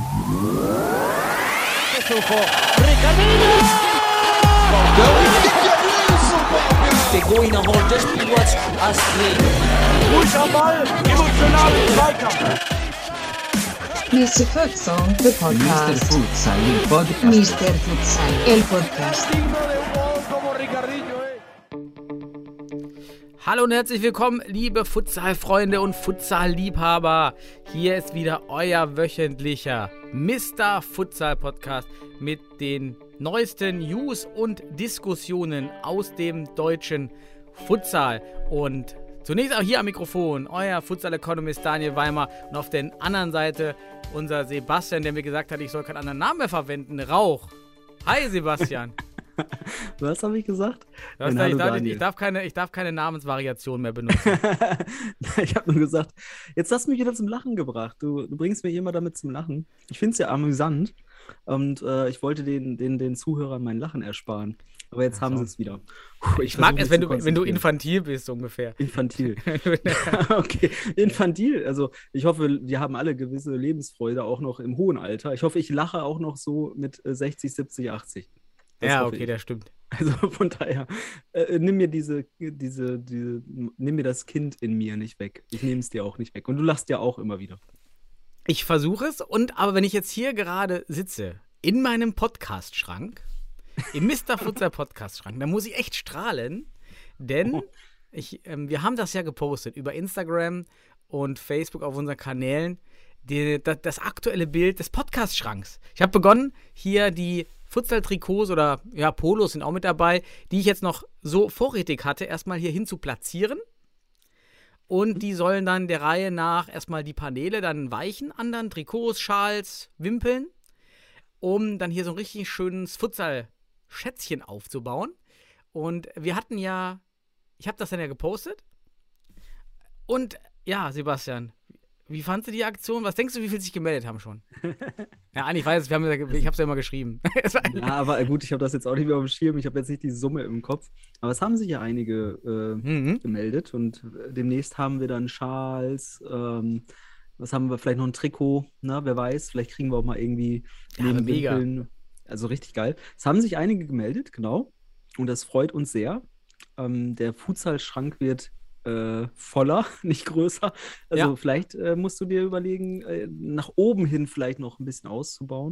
De Goina holt das Spiel als Ruhig am Ball, emotional im Zweikampf. Mr. Futsal, the podcast. Mr. Futsal, el podcast. Hallo und herzlich willkommen, liebe Futsal-Freunde und Futsal-Liebhaber. Hier ist wieder euer wöchentlicher Mr. Futsal-Podcast mit den neuesten News und Diskussionen aus dem deutschen Futsal. Und zunächst auch hier am Mikrofon euer Futsal-Economist Daniel Weimer und auf der anderen Seite unser Sebastian, der mir gesagt hat, ich soll keinen anderen Namen mehr verwenden. Rauch. Hi Sebastian. Was habe ich gesagt? Ich darf keine Namensvariation mehr benutzen. Ich habe nur gesagt, jetzt hast du mich wieder zum Lachen gebracht. Du bringst mich immer damit zum Lachen. Ich finde es ja amüsant und ich wollte den Zuhörern mein Lachen ersparen. Aber jetzt haben sie es wieder. Ich mag es, wenn du infantil bist, ungefähr. Infantil. Okay, infantil. Also ich hoffe, wir haben alle gewisse Lebensfreude, auch noch im hohen Alter. Ich hoffe, ich lache auch noch so mit 60, 70, 80. Ja, okay, das stimmt. Also von daher, nimm mir nimm mir das Kind in mir nicht weg. Ich nehme es dir auch nicht weg. Und du lachst ja auch immer wieder. Ich versuche es, aber wenn ich jetzt hier gerade sitze, in meinem Podcast-Schrank, im Mr. Futsal Podcast-Schrank, dann muss ich echt strahlen, denn wir haben das ja gepostet über Instagram und Facebook auf unseren Kanälen, das aktuelle Bild des Podcast-Schranks. Ich habe begonnen, hier die Futsal-Trikots oder ja, Polos sind auch mit dabei, die ich jetzt noch so vorrätig hatte, erstmal hier hin zu platzieren. Und die sollen dann der Reihe nach erstmal die Paneele dann weichen, anderen Trikots, Schals, Wimpeln, um dann hier so ein richtig schönes Futsal-Schätzchen aufzubauen. Und wir hatten ja, ich habe das dann ja gepostet. Und ja, Sebastian, wie fandst du die Aktion? Was denkst du, wie viele sich gemeldet haben schon? Ja, eigentlich weiß ich, ich habe es ja immer geschrieben. Ja, aber gut, ich habe das jetzt auch nicht mehr auf dem Schirm. Ich habe jetzt nicht die Summe im Kopf. Aber es haben sich ja einige gemeldet. Und demnächst haben wir dann Schals. Was haben wir? Vielleicht noch ein Trikot. Na, wer weiß. Vielleicht kriegen wir auch mal irgendwie neben Wimpeln. Also richtig geil. Es haben sich einige gemeldet, genau. Und das freut uns sehr. Der Futsal-Schrank wird voller, nicht größer. Also vielleicht musst du dir überlegen, nach oben hin vielleicht noch ein bisschen auszubauen.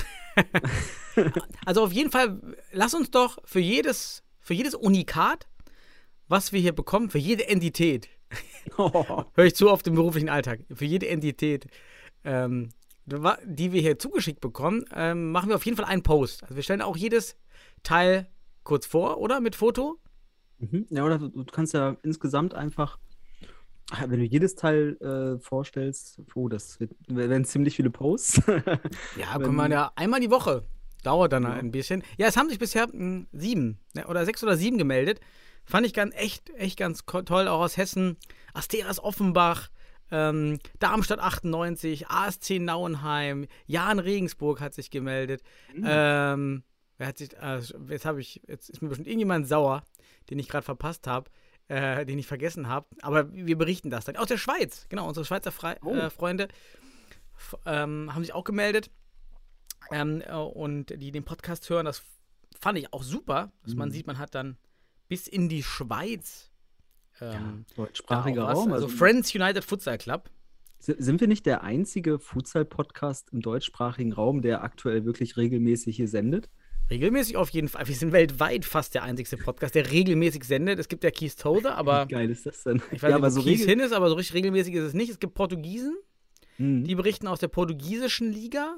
Also auf jeden Fall, lass uns doch für jedes Unikat, was wir hier bekommen, für jede Entität, höre ich zu auf den beruflichen Alltag, für jede Entität, die wir hier zugeschickt bekommen, machen wir auf jeden Fall einen Post. Also wir stellen auch jedes Teil kurz vor, oder? Mit Foto. Ja, oder du kannst ja insgesamt einfach, wenn du jedes Teil vorstellst, das werden ziemlich viele Posts. Ja, können wir ja einmal die Woche. Dauert dann ein bisschen. Ja, es haben sich bisher 7 oder 6 oder 7 gemeldet. Fand ich echt ganz toll, auch aus Hessen. Asteras Offenbach, Darmstadt 98, ASC Nauenheim, Jan Regensburg hat sich gemeldet. Wer hat sich, jetzt ist mir bestimmt irgendjemand sauer, den ich gerade verpasst habe, den ich vergessen habe. Aber wir berichten das dann. Aus der Schweiz, genau, unsere Schweizer Freunde haben sich auch gemeldet und die den Podcast hören. Das fand ich auch super, dass man sieht, man hat dann bis in die Schweiz deutschsprachiger Raum. Also Friends United Futsal Club. Sind wir nicht der einzige Futsal-Podcast im deutschsprachigen Raum, der aktuell wirklich regelmäßig hier sendet? Regelmäßig auf jeden Fall. Wir sind weltweit fast der einzigste Podcast, der regelmäßig sendet. Es gibt ja Keith Tode, aber wie geil ist das denn? Ich weiß nicht, wo so Keith hin ist, aber so richtig regelmäßig ist es nicht. Es gibt Portugiesen, die berichten aus der portugiesischen Liga.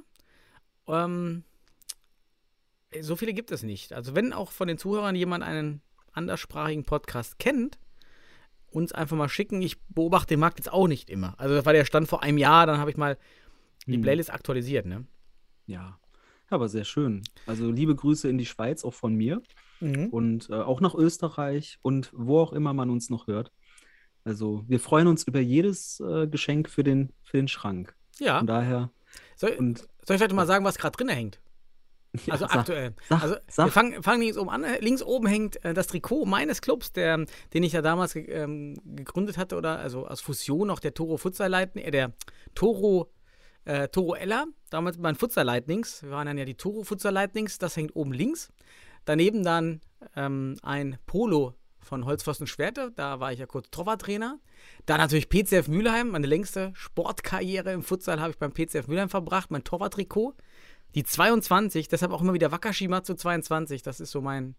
So viele gibt es nicht. Also wenn auch von den Zuhörern jemand einen anderssprachigen Podcast kennt, uns einfach mal schicken. Ich beobachte den Markt jetzt auch nicht immer. Also das war der Stand vor einem Jahr, dann habe ich mal die Playlist aktualisiert, ne? Ja, aber sehr schön. Also liebe Grüße in die Schweiz, auch von mir. Und auch nach Österreich und wo auch immer man uns noch hört. Also wir freuen uns über jedes Geschenk für den Schrank. Ja. Von daher. Soll ich vielleicht mal sagen, was gerade drin hängt? Also aktuell. Wir fangen links oben an. Links oben hängt das Trikot meines Clubs, den ich ja damals gegründet hatte, oder also aus Fusion auch der Toro Futsal Leiten, der Toro Toro Eller, damals mit meinen Futsal Lightnings. Wir waren dann ja die Toro Futsal Lightnings, das hängt oben links. Daneben dann ein Polo von Holzpfosten Schwerte, da war ich ja kurz Torwarttrainer. Dann natürlich PCF Mülheim, meine längste Sportkarriere im Futsal habe ich beim PCF Mülheim verbracht, mein Torwarttrikot. Die 22, deshalb auch immer wieder Wakashimatsu 22, das ist so mein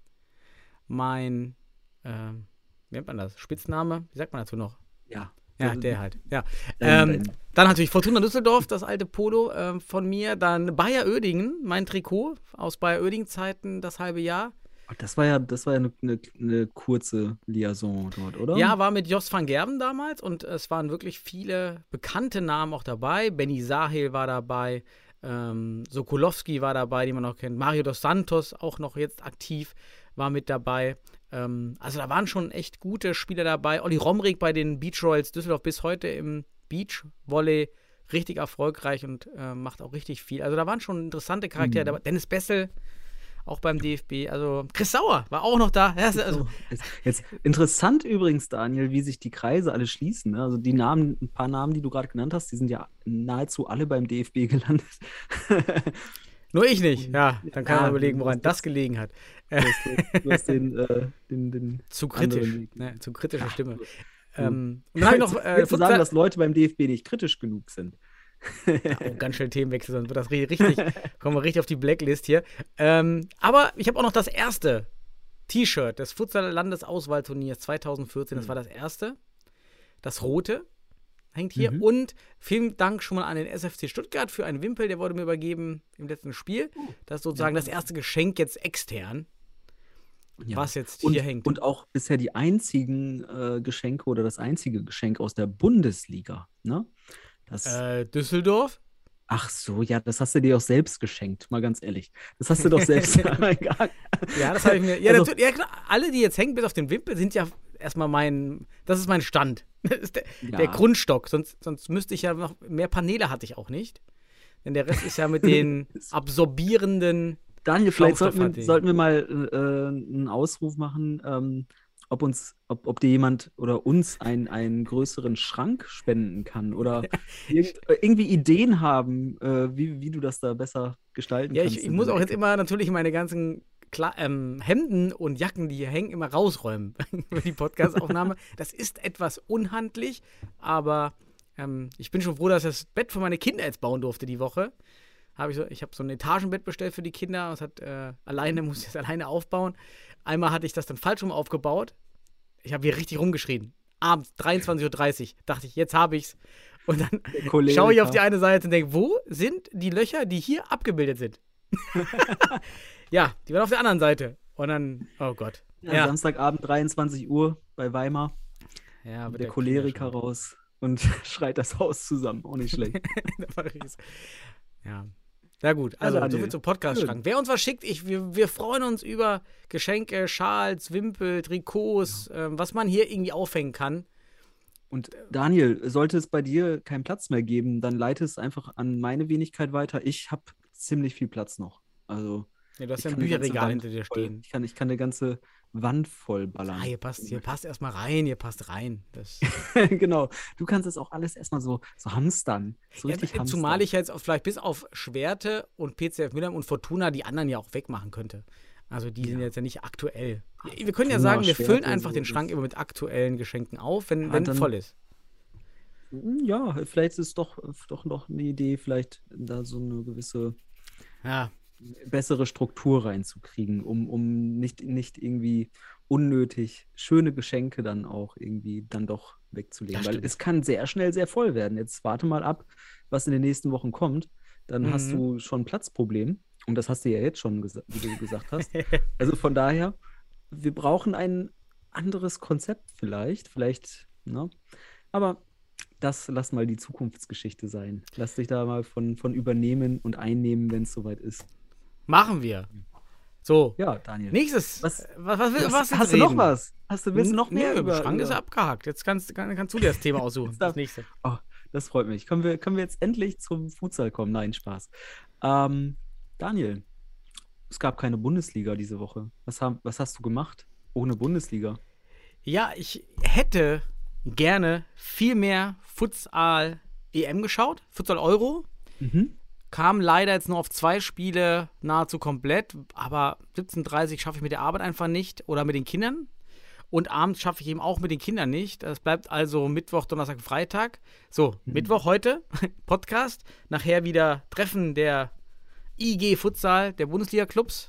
wie nennt man das? Spitzname? Wie sagt man dazu noch? Ja. Ja, der halt. Ja. Dann natürlich Fortuna Düsseldorf, das alte Polo von mir. Dann Bayer Oedingen, mein Trikot aus Bayer Oedingen-Zeiten, das halbe Jahr. Das war ja eine kurze Liaison dort, oder? Ja, war mit Jos van Gerben damals und es waren wirklich viele bekannte Namen auch dabei. Benny Sahel war dabei, Sokolowski war dabei, den man auch kennt. Mario dos Santos, auch noch jetzt aktiv, war mit dabei. Also da waren schon echt gute Spieler dabei. Olli Romrek bei den Beach Royals Düsseldorf bis heute im Beach-Volley richtig erfolgreich und macht auch richtig viel. Also da waren schon interessante Charaktere dabei. Dennis Bessel, auch beim DFB. Also Chris Sauer war auch noch da. Ja, also. Jetzt interessant übrigens, Daniel, wie sich die Kreise alle schließen. Ne? Also ein paar Namen, die du gerade genannt hast, die sind ja nahezu alle beim DFB gelandet. Nur ich nicht. Ja, dann kann man überlegen, woran das gelegen hat. Du hast den zu kritisch. Ne, zu kritische Stimme. Und dann habe ich noch zu sagen, dass Leute beim DFB nicht kritisch genug sind. Ganz schnell Themenwechsel, sonst wird das richtig, kommen wir richtig auf die Blacklist hier. Aber ich habe auch noch das erste T-Shirt des Futsal-Landesauswahlturniers 2014. Das war das erste. Das rote hängt hier. Und vielen Dank schon mal an den SFC Stuttgart für einen Wimpel, der wurde mir übergeben im letzten Spiel. Das ist sozusagen das erste Geschenk jetzt extern, was jetzt hier hängt. Und auch bisher die einzigen Geschenke oder das einzige Geschenk aus der Bundesliga, ne? Düsseldorf? Ach so, ja, das hast du dir auch selbst geschenkt, mal ganz ehrlich. Das hast du doch selbst. Ja, das habe ich mir. Ja, also, natürlich, ja, klar, alle, die jetzt hängen, bis auf den Wimpel, sind ja erstmal das ist mein Stand. Das ist der Grundstock. Sonst müsste ich ja noch, mehr Paneele hatte ich auch nicht. Denn der Rest ist ja mit den absorbierenden. Daniel, vielleicht sollten wir mal einen Ausruf machen, ob dir jemand oder uns einen größeren Schrank spenden kann oder irgendwie Ideen haben, wie du das da besser gestalten kannst. Ja, ich muss auch jetzt immer natürlich meine ganzen Hemden und Jacken, die hier hängen, immer rausräumen für die Podcast-Aufnahme. Das ist etwas unhandlich, aber ich bin schon froh, dass ich das Bett für meine Kinder jetzt bauen durfte die Woche. Ich habe so ein Etagenbett bestellt für die Kinder. Das muss ich das alleine aufbauen. Einmal hatte ich das dann falsch rum aufgebaut. Ich habe hier richtig rumgeschrien. Abends, 23:30 Uhr, dachte ich, jetzt habe ich's. Und dann schaue ich auf die eine Seite und denke, wo sind die Löcher, die hier abgebildet sind? Ja, die waren auf der anderen Seite. Und dann, oh Gott. Ja. Samstagabend, 23 Uhr bei Weimar. Ja, mit der Choleriker raus und schreit das Haus zusammen. Auch nicht schlecht. Ja. Na gut, also so viel zum Podcast-Schrank. Wer uns was schickt, wir freuen uns über Geschenke, Schals, Wimpel, Trikots, was man hier irgendwie aufhängen kann. Und Daniel, sollte es bei dir keinen Platz mehr geben, dann leite es einfach an meine Wenigkeit weiter. Ich habe ziemlich viel Platz noch. Also ja, du hast ja ein Bücherregal hinter dir stehen. Ich kann eine ganze Wand voll ballern. Hier passt erstmal rein, Das genau. Du kannst es auch alles erstmal so hamstern. So richtig hamstern. Zumal ich jetzt vielleicht bis auf Schwerte und PCF Mülheim und Fortuna die anderen ja auch wegmachen könnte. Also die sind jetzt ja nicht aktuell. Wir können ja sagen, wir füllen einfach den Schrank immer mit aktuellen Geschenken auf, wenn voll ist. Ja, vielleicht ist es doch noch eine Idee, vielleicht da so eine gewisse bessere Struktur reinzukriegen, um nicht irgendwie unnötig schöne Geschenke dann auch irgendwie dann doch wegzulegen. Weil es kann sehr schnell sehr voll werden. Jetzt warte mal ab, was in den nächsten Wochen kommt. Dann hast du schon ein Platzproblem. Und das hast du ja jetzt schon, wie du gesagt hast. Also von daher, wir brauchen ein anderes Konzept vielleicht, ne? Aber das lass mal die Zukunftsgeschichte sein. Lass dich da mal von übernehmen und einnehmen, wenn es soweit ist. Machen wir. So. Ja, Daniel. Nächstes. Was hast du noch was? Willst du noch mehr über? Schrank ist abgehakt. Jetzt kannst du dir das Thema aussuchen. Das nächste. Oh, das freut mich. Können wir jetzt endlich zum Futsal kommen? Nein, Spaß. Daniel, es gab keine Bundesliga diese Woche. Was hast du gemacht ohne Bundesliga? Ja, ich hätte gerne viel mehr Futsal-EM geschaut, Futsal-Euro. Kam leider jetzt nur auf 2 Spiele nahezu komplett, aber 17:30 schaffe ich mit der Arbeit einfach nicht oder mit den Kindern. Und abends schaffe ich eben auch mit den Kindern nicht. Das bleibt also Mittwoch, Donnerstag, Freitag. So, Mittwoch heute, Podcast. Nachher wieder Treffen der IG Futsal, der Bundesliga-Clubs.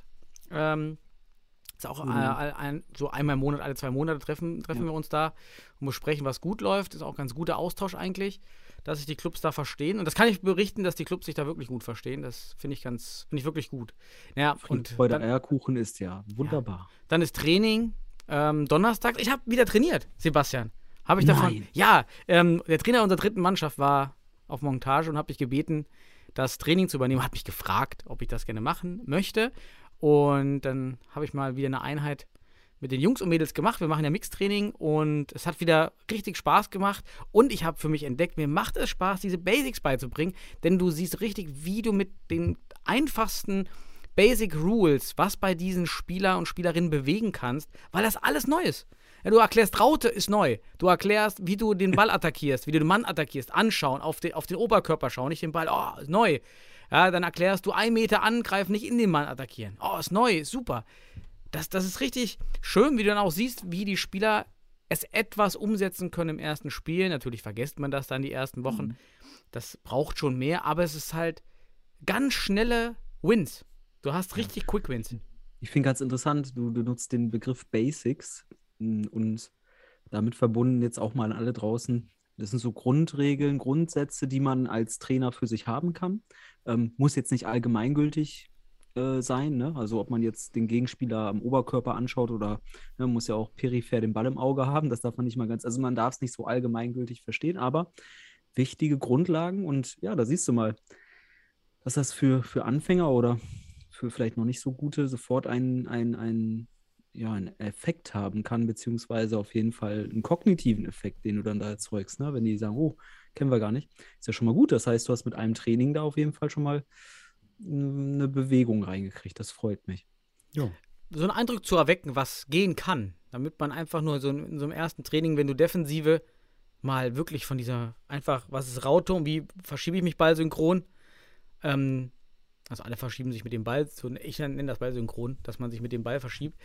Ist auch so einmal im Monat, alle 2 Monate treffen wir uns da und besprechen, was gut läuft. Ist auch ein ganz guter Austausch eigentlich, dass sich die Clubs da verstehen. Und das kann ich berichten, dass die Clubs sich da wirklich gut verstehen. Das finde ich wirklich gut. Ja, und Freude Eierkuchen ist ja wunderbar. Ja. Dann ist Training. Donnerstag, ich habe wieder trainiert, Sebastian. Habe ich davon? Nein. Ja, der Trainer unserer 3. Mannschaft war auf Montage und habe mich gebeten, das Training zu übernehmen. Hat mich gefragt, ob ich das gerne machen möchte. Und dann habe ich mal wieder eine Einheit mit den Jungs und Mädels gemacht. Wir machen ja Mixtraining und es hat wieder richtig Spaß gemacht. Und ich habe für mich entdeckt, mir macht es Spaß, diese Basics beizubringen, denn du siehst richtig, wie du mit den einfachsten Basic Rules, was bei diesen Spieler und Spielerinnen bewegen kannst, weil das alles neu ist. Ja, du erklärst, Raute ist neu. Du erklärst, wie du den Ball attackierst, wie du den Mann attackierst, anschauen, auf den Oberkörper schauen, nicht den Ball, ist neu. Ja, dann erklärst du 1 Meter angreifen, nicht in den Mann attackieren. Ist neu, super. Das ist richtig schön, wie du dann auch siehst, wie die Spieler es etwas umsetzen können im ersten Spiel. Natürlich vergisst man das dann die ersten Wochen. Das braucht schon mehr, aber es ist halt ganz schnelle Wins. Du hast richtig Quick Wins. Ich finde ganz interessant, du nutzt den Begriff Basics und damit verbunden jetzt auch mal an alle draußen. Das sind so Grundregeln, Grundsätze, die man als Trainer für sich haben kann. Muss jetzt nicht allgemeingültig sein, ne? Also ob man jetzt den Gegenspieler am Oberkörper anschaut oder muss ja auch peripher den Ball im Auge haben. Das darf man nicht mal also man darf es nicht so allgemeingültig verstehen, aber wichtige Grundlagen und ja, da siehst du mal, dass das für Anfänger oder für vielleicht noch nicht so gute sofort einen Effekt haben kann, beziehungsweise auf jeden Fall einen kognitiven Effekt, den du dann da erzeugst, ne? Wenn die sagen, kennen wir gar nicht, ist ja schon mal gut. Das heißt, du hast mit einem Training da auf jeden Fall schon mal eine Bewegung reingekriegt. Das freut mich. Ja. So einen Eindruck zu erwecken, was gehen kann, damit man einfach nur in so einem ersten Training, wenn du Defensive mal wirklich von dieser, einfach, was ist Raute und wie verschiebe ich mich ballsynchron, also alle verschieben sich mit dem Ball, ich nenne das Ballsynchron, dass man sich mit dem Ball verschiebt.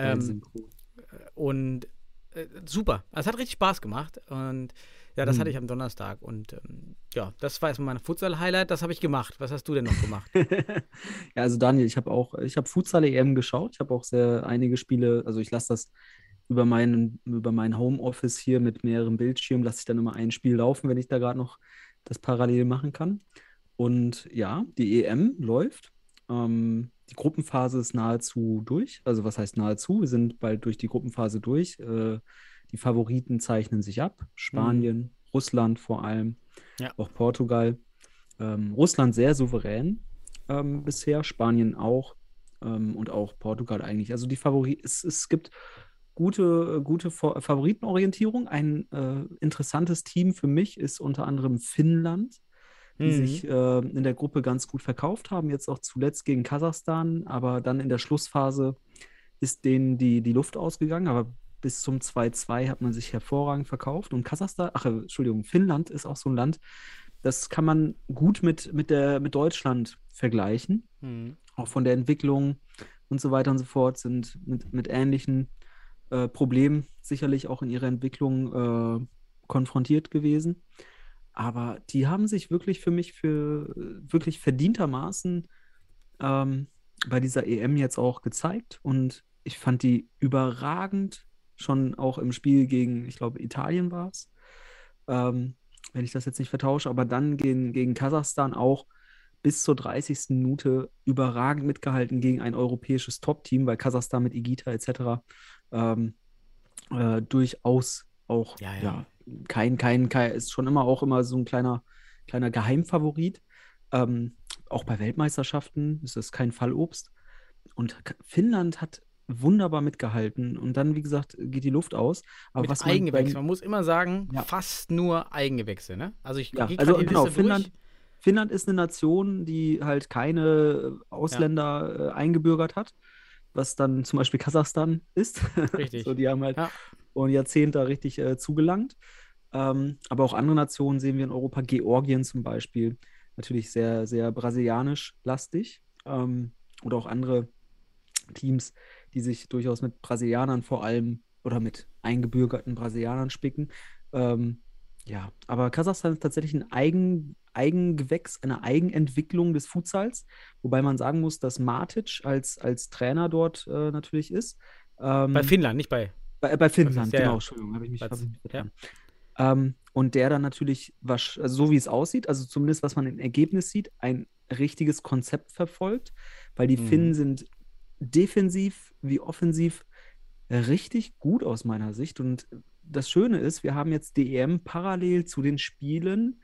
Und super, es hat richtig Spaß gemacht und ja, das hatte ich am Donnerstag und das war erstmal mein Futsal-Highlight, das habe ich gemacht. Was hast du denn noch gemacht? Ja, also Daniel, ich habe Futsal-EM geschaut, ich habe auch einige Spiele, also ich lasse das über mein Homeoffice hier mit mehreren Bildschirmen, lasse ich dann immer ein Spiel laufen, wenn ich da gerade noch das parallel machen kann. Und ja, die EM läuft. Die Gruppenphase ist nahezu durch. Also was heißt nahezu? Wir sind bald durch die Gruppenphase durch. Die Favoriten zeichnen sich ab. Spanien, Russland vor allem, auch Portugal. Russland sehr souverän bisher, Spanien auch und auch Portugal eigentlich. Also die Favoriten, es gibt gute Favoritenorientierung. Ein interessantes Team für mich ist unter anderem Finnland, die sich in der Gruppe ganz gut verkauft haben, jetzt auch zuletzt gegen Kasachstan, aber dann in der Schlussphase ist denen die Luft ausgegangen, aber bis zum 2:2 hat man sich hervorragend verkauft und Finnland ist auch so ein Land, das kann man gut mit Deutschland vergleichen, auch von der Entwicklung und so weiter und so fort, sind mit ähnlichen Problemen sicherlich auch in ihrer Entwicklung konfrontiert gewesen. Aber die haben sich wirklich für mich wirklich verdientermaßen bei dieser EM jetzt auch gezeigt. Und ich fand die überragend, schon auch im Spiel gegen, ich glaube, Italien war es, wenn ich das jetzt nicht vertausche, aber dann gegen Kasachstan auch bis zur 30. Minute überragend mitgehalten gegen ein europäisches Top-Team, weil Kasachstan mit Igita etc. Durchaus auch ist schon immer so ein kleiner Geheimfavorit. Auch bei Weltmeisterschaften ist das kein Fallobst. Und Finnland hat wunderbar mitgehalten. Und dann, wie gesagt, geht die Luft aus. Aber mit Eigengewächse. Man muss immer sagen, fast nur Eigengewächse, ne? Also Finnland ist eine Nation, die halt keine Ausländer eingebürgert hat, was dann zum Beispiel Kasachstan ist. Richtig. So, die haben halt und Jahrzehnte da richtig zugelangt. Aber auch andere Nationen sehen wir in Europa, Georgien zum Beispiel, natürlich sehr, sehr brasilianisch lastig. Oder auch andere Teams, die sich durchaus mit Brasilianern vor allem oder mit eingebürgerten Brasilianern spicken. Ja, aber Kasachstan ist tatsächlich ein Eigengewächs, eine Eigenentwicklung des Futsals, wobei man sagen muss, dass Matic als Trainer dort natürlich ist. Bei Finnland, nicht bei. Bei Finnland, ja, genau, ja. Entschuldigung, habe ich mich Ja. vertan. Und der dann natürlich, also so wie es aussieht, also zumindest was man im Ergebnis sieht, ein richtiges Konzept verfolgt, weil die Finnen sind defensiv wie offensiv richtig gut aus meiner Sicht. Und das Schöne ist, wir haben jetzt die EM parallel zu den Spielen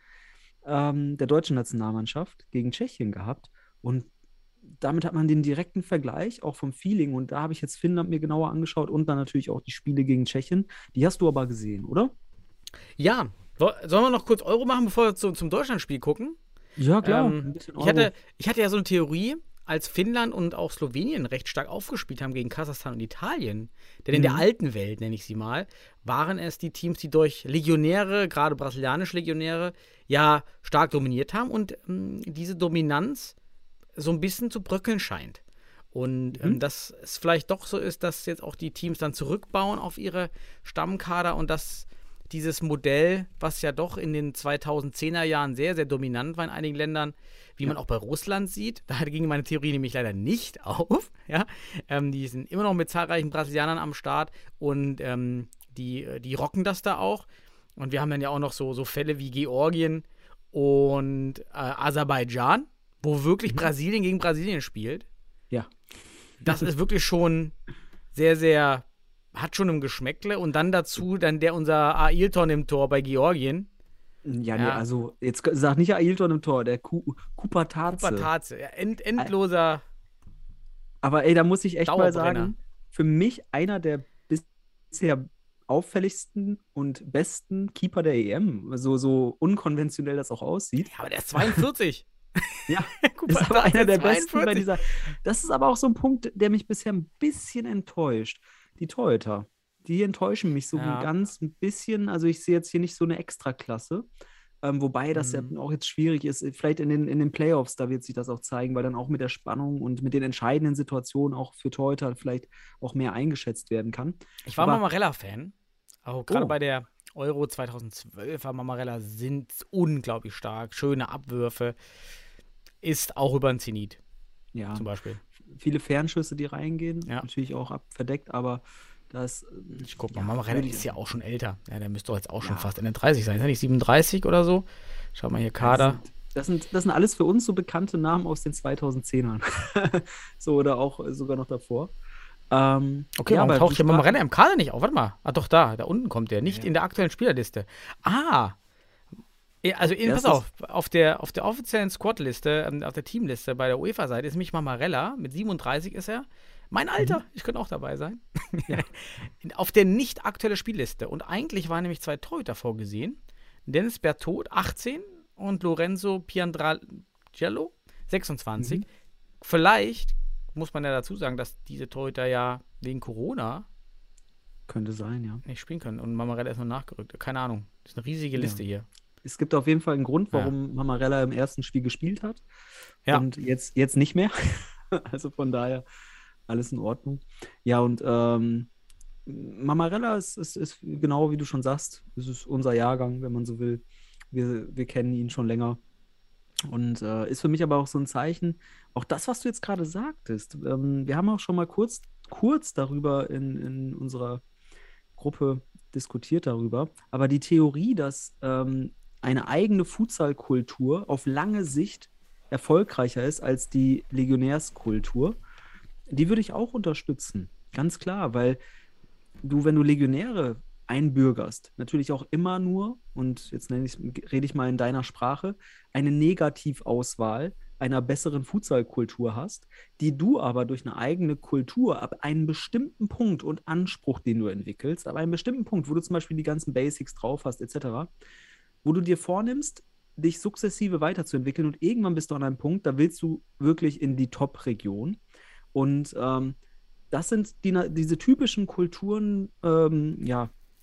der deutschen Nationalmannschaft gegen Tschechien gehabt. Und damit hat man den direkten Vergleich, auch vom Feeling. Und da habe ich jetzt Finnland mir genauer angeschaut und dann natürlich auch die Spiele gegen Tschechien. Die hast du aber gesehen, oder? Ja. Sollen wir noch kurz Euro machen, bevor wir zum Deutschlandspiel gucken? Ja, klar. Ein bisschen ich hatte ja so eine Theorie, als Finnland und auch Slowenien recht stark aufgespielt haben gegen Kasachstan und Italien. Denn in der alten Welt, nenne ich sie mal, waren es die Teams, die durch Legionäre, gerade brasilianische Legionäre, ja stark dominiert haben und diese Dominanz so ein bisschen zu bröckeln scheint. Und dass es vielleicht doch so ist, dass jetzt auch die Teams dann zurückbauen auf ihre Stammkader und dass dieses Modell, was ja doch in den 2010er Jahren sehr, sehr dominant war in einigen Ländern, wie man auch bei Russland sieht, da ging meine Theorie nämlich leider nicht auf. Ja? Die sind immer noch mit zahlreichen Brasilianern am Start und die rocken das da auch. Und wir haben dann ja auch noch so Fälle wie Georgien und Aserbaidschan, wo wirklich Brasilien gegen Brasilien spielt. Ja. Das ist wirklich schon sehr, sehr, hat schon ein Geschmäckle. Und dann dazu unser Ailton im Tor bei Georgien. Ja, nee, also jetzt sag nicht Ailton im Tor, der Kupataze. Kupataze, ja, endloser. Aber ey, da muss ich echt mal sagen, für mich einer der bisher auffälligsten und besten Keeper der EM. So unkonventionell das auch aussieht. Ja, aber der ist 42. Ja, ist aber einer der besten bei dieser. Das ist aber auch so ein Punkt, der mich bisher ein bisschen enttäuscht. Die Torhüter, die enttäuschen mich so ganz ein bisschen. Also ich sehe jetzt hier nicht so eine Extraklasse. Wobei das ja auch jetzt schwierig ist. Vielleicht in den Playoffs, da wird sich das auch zeigen, weil dann auch mit der Spannung und mit den entscheidenden Situationen auch für Torhüter vielleicht auch mehr eingeschätzt werden kann. Ich war Mamarella-Fan. Auch gerade bei der Euro 2012 war Mamarella sind unglaublich stark. Schöne Abwürfe. Ist auch über den Zenit. Ja. Zum Beispiel. Viele Fernschüsse, die reingehen. Ja. Natürlich auch verdeckt, aber das. Ich guck mal, Mamarella ist ja auch schon älter. Ja, der müsste doch jetzt auch schon fast Ende 30 sein. Ist er nicht 37 oder so? Schau mal hier, Kader. Das sind alles für uns so bekannte Namen aus den 2010ern. So, oder auch sogar noch davor. Okay, warum taucht der Mamarella im Kader nicht auf? Warte mal. Ah, doch, da unten kommt der. Nicht in der aktuellen Spielerliste. Also, pass auf der offiziellen Squad-Liste, auf der Teamliste bei der UEFA-Seite ist nämlich Mamarella, mit 37 ist er. Mein Alter, ich könnte auch dabei sein. Ja. Auf der nicht aktuellen Spielliste. Und eigentlich waren nämlich 2 Torhüter vorgesehen. Dennis Bertot, 18 und Lorenzo Piandragello, 26. Vielleicht muss man ja dazu sagen, dass diese Torhüter ja wegen Corona könnte sein, ja. nicht spielen können. Und Mamarella ist noch nachgerückt. Keine Ahnung. Das ist eine riesige Liste hier. Es gibt auf jeden Fall einen Grund, warum Mamarella im ersten Spiel gespielt hat. Ja. Und jetzt nicht mehr. Also von daher alles in Ordnung. Ja, und Mamarella ist genau wie du schon sagst, es ist unser Jahrgang, wenn man so will. Wir kennen ihn schon länger. Und ist für mich aber auch so ein Zeichen, auch das, was du jetzt gerade sagtest. Wir haben auch schon mal kurz darüber in unserer Gruppe diskutiert darüber. Aber die Theorie, dass eine eigene Futsal-Kultur auf lange Sicht erfolgreicher ist als die Legionärskultur, die würde ich auch unterstützen. Ganz klar, weil wenn du Legionäre einbürgerst, natürlich auch immer nur, und jetzt rede ich mal in deiner Sprache, eine Negativauswahl einer besseren Futsal-Kultur hast, die du aber durch eine eigene Kultur ab einem bestimmten Punkt und Anspruch, den du entwickelst, ab einem bestimmten Punkt, wo du zum Beispiel die ganzen Basics drauf hast, etc., wo du dir vornimmst, dich sukzessive weiterzuentwickeln und irgendwann bist du an einem Punkt, da willst du wirklich in die Top-Region. Und das sind diese typischen Kulturen,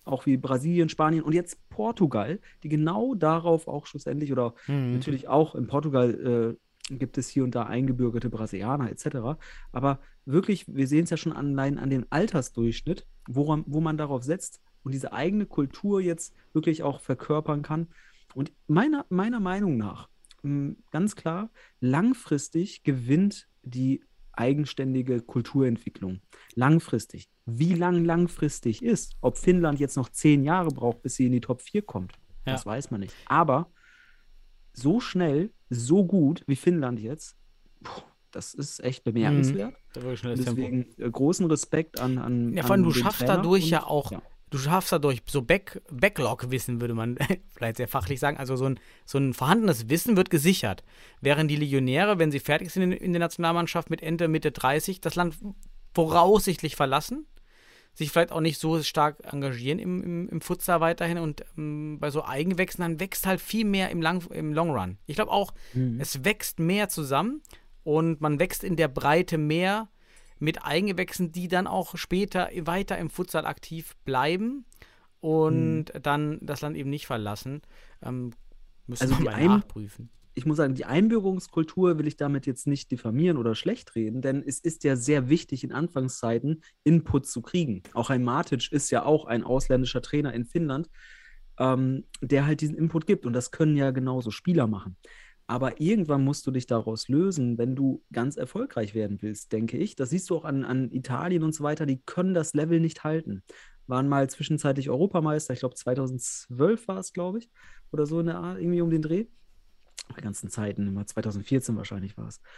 auch wie Brasilien, Spanien und jetzt Portugal, die genau darauf auch schlussendlich oder natürlich auch in Portugal gibt es hier und da eingebürgerte Brasilianer etc. Aber wirklich, wir sehen es ja schon allein an dem Altersdurchschnitt, wo man darauf setzt und diese eigene Kultur jetzt wirklich auch verkörpern kann. Und meiner Meinung nach, ganz klar, langfristig gewinnt die eigenständige Kulturentwicklung. Langfristig. Wie langfristig ist, ob Finnland jetzt noch 10 Jahre braucht, bis sie in die Top 4 kommt, das weiß man nicht. Aber so schnell, so gut wie Finnland jetzt, das ist echt bemerkenswert. Deswegen großen Respekt an Ja, vor allem, an du den schaffst Trainer dadurch und, ja auch, du schaffst dadurch so Backlog-Wissen, würde man vielleicht sehr fachlich sagen. Also so ein vorhandenes Wissen wird gesichert. Während die Legionäre, wenn sie fertig sind in der Nationalmannschaft mit Ende, Mitte 30, das Land voraussichtlich verlassen, sich vielleicht auch nicht so stark engagieren im Futsal weiterhin und bei so Eigengewächsen, dann wächst halt viel mehr im Long Run. Ich glaube auch, es wächst mehr zusammen und man wächst in der Breite mehr mit Eigengewächsen, die dann auch später weiter im Futsal aktiv bleiben und dann das Land eben nicht verlassen. Müssen wir mal nachprüfen. Ich muss sagen, die Einbürgerungskultur will ich damit jetzt nicht diffamieren oder schlecht reden, denn es ist ja sehr wichtig, in Anfangszeiten Input zu kriegen. Auch ein Matic ist ja auch ein ausländischer Trainer in Finnland, der halt diesen Input gibt. Und das können ja genauso Spieler machen. Aber irgendwann musst du dich daraus lösen, wenn du ganz erfolgreich werden willst, denke ich. Das siehst du auch an Italien und so weiter, die können das Level nicht halten. Waren mal zwischenzeitlich Europameister, ich glaube 2012 war es, glaube ich, oder so in der Art, irgendwie um den Dreh. Bei ganzen Zeiten, immer 2014 wahrscheinlich war es.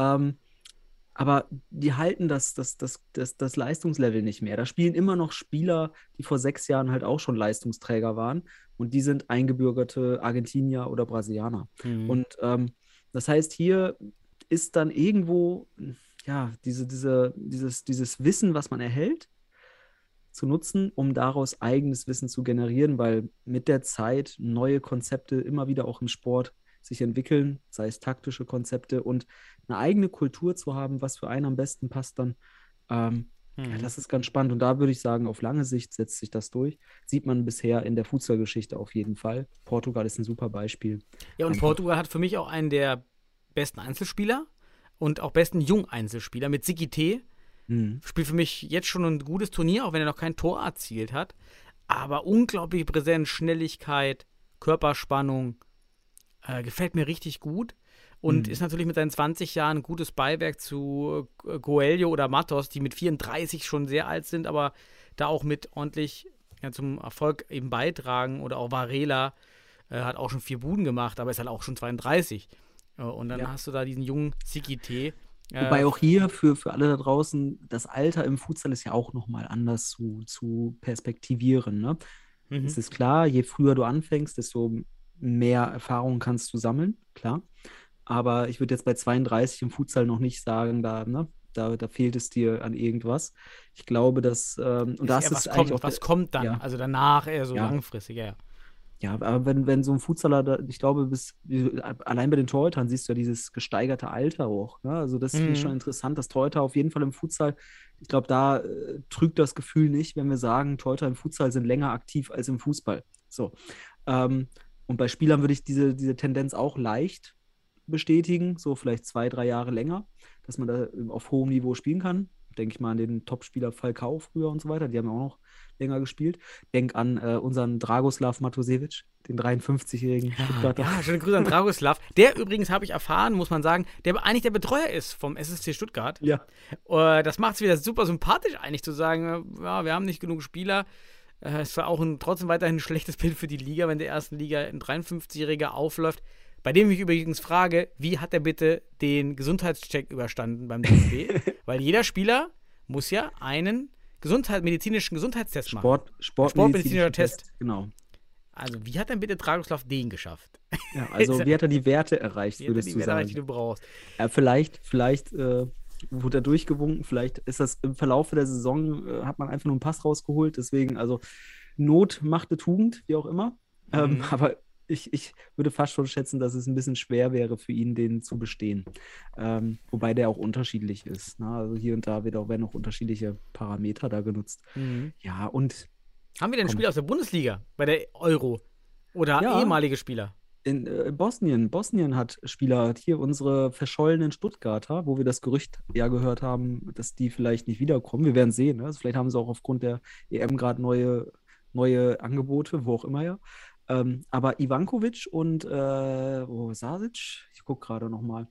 Aber die halten das Leistungslevel nicht mehr. Da spielen immer noch Spieler, die vor 6 Jahren halt auch schon Leistungsträger waren. Und die sind eingebürgerte Argentinier oder Brasilianer. Und das heißt, hier ist dann irgendwo ja, dieses Wissen, was man erhält, zu nutzen, um daraus eigenes Wissen zu generieren, weil mit der Zeit neue Konzepte immer wieder auch im Sport sich entwickeln, sei es taktische Konzepte und eine eigene Kultur zu haben, was für einen am besten passt dann. Ja, das ist ganz spannend und da würde ich sagen, auf lange Sicht setzt sich das durch. Sieht man bisher in der Futsal-Geschichte auf jeden Fall. Portugal ist ein super Beispiel. Ja, und Portugal hat für mich auch einen der besten Einzelspieler und auch besten Jung-Einzelspieler mit Sigi T. Spielt für mich jetzt schon ein gutes Turnier, auch wenn er noch kein Tor erzielt hat. Aber unglaubliche Präsenz, Schnelligkeit, Körperspannung, gefällt mir richtig gut. Und ist natürlich mit seinen 20 Jahren ein gutes Beiwerk zu Coelho oder Matos, die mit 34 schon sehr alt sind, aber da auch mit ordentlich zum Erfolg eben beitragen. Oder auch Varela hat auch schon 4 Buden gemacht, aber ist halt auch schon 32. Und dann hast du da diesen jungen Sigi T. Wobei auch hier für alle da draußen, das Alter im Futsal ist ja auch nochmal anders zu perspektivieren. Ne? Es ist klar, je früher du anfängst, desto mehr Erfahrung kannst du sammeln, klar. Aber ich würde jetzt bei 32 im Futsal noch nicht sagen, da fehlt es dir an irgendwas. Ich glaube, dass und das ist eigentlich auch was kommt dann? Also danach eher so langfristig, Ja, aber wenn so ein Futsaler, ich glaube, allein bei den Torhütern siehst du ja dieses gesteigerte Alter auch. Ne? Also das finde ich schon interessant, dass Torhüter auf jeden Fall im Futsal, ich glaube, da trügt das Gefühl nicht, wenn wir sagen, Torhüter im Futsal sind länger aktiv als im Fußball. So. Und bei Spielern würde ich diese Tendenz auch leicht bestätigen, so vielleicht 2, 3 Jahre länger, dass man da auf hohem Niveau spielen kann. Denke ich mal an den Topspieler Falcao früher und so weiter, die haben auch noch länger gespielt. Denk an unseren Dragoslav Matosevic, den 53-jährigen Stuttgarter. Ja, schöne Grüße an Dragoslav. Der übrigens, habe ich erfahren, muss man sagen, der eigentlich der Betreuer ist vom SSC Stuttgart. Ja. Das macht es wieder super sympathisch eigentlich zu sagen, ja, wir haben nicht genug Spieler. Es war auch trotzdem weiterhin ein schlechtes Bild für die Liga, wenn der ersten Liga ein 53-Jähriger aufläuft. Bei dem ich übrigens frage, wie hat er bitte den Gesundheitscheck überstanden beim DFB? Weil jeder Spieler muss ja einen medizinischen Gesundheitstest machen. Sportmedizinischer Test. Genau. Also, wie hat denn bitte Dragoslav den geschafft? Ja, also, wie hat er die Werte erreicht, würdest du sagen? Erreicht, die du brauchst. Ja, vielleicht wurde er durchgewunken, vielleicht ist das im Verlauf der Saison, hat man einfach nur einen Pass rausgeholt, deswegen, also, Not machte Tugend, wie auch immer. Aber ich würde fast schon schätzen, dass es ein bisschen schwer wäre für ihn, den zu bestehen. Wobei der auch unterschiedlich ist. Ne? Also hier und da werden auch unterschiedliche Parameter da genutzt. Ja, und Haben wir denn Spieler aus der Bundesliga bei der Euro? Oder Ja. ehemalige Spieler? In Bosnien. Bosnien hat Spieler, hat hier unsere verschollenen Stuttgarter, wo wir das Gerücht ja gehört haben, dass die vielleicht nicht wiederkommen. Wir werden sehen. Ne? Also vielleicht haben sie auch aufgrund der EM gerade neue Angebote, wo auch immer ja. Aber Ivankovic und Sasic, ich gucke gerade nochmal.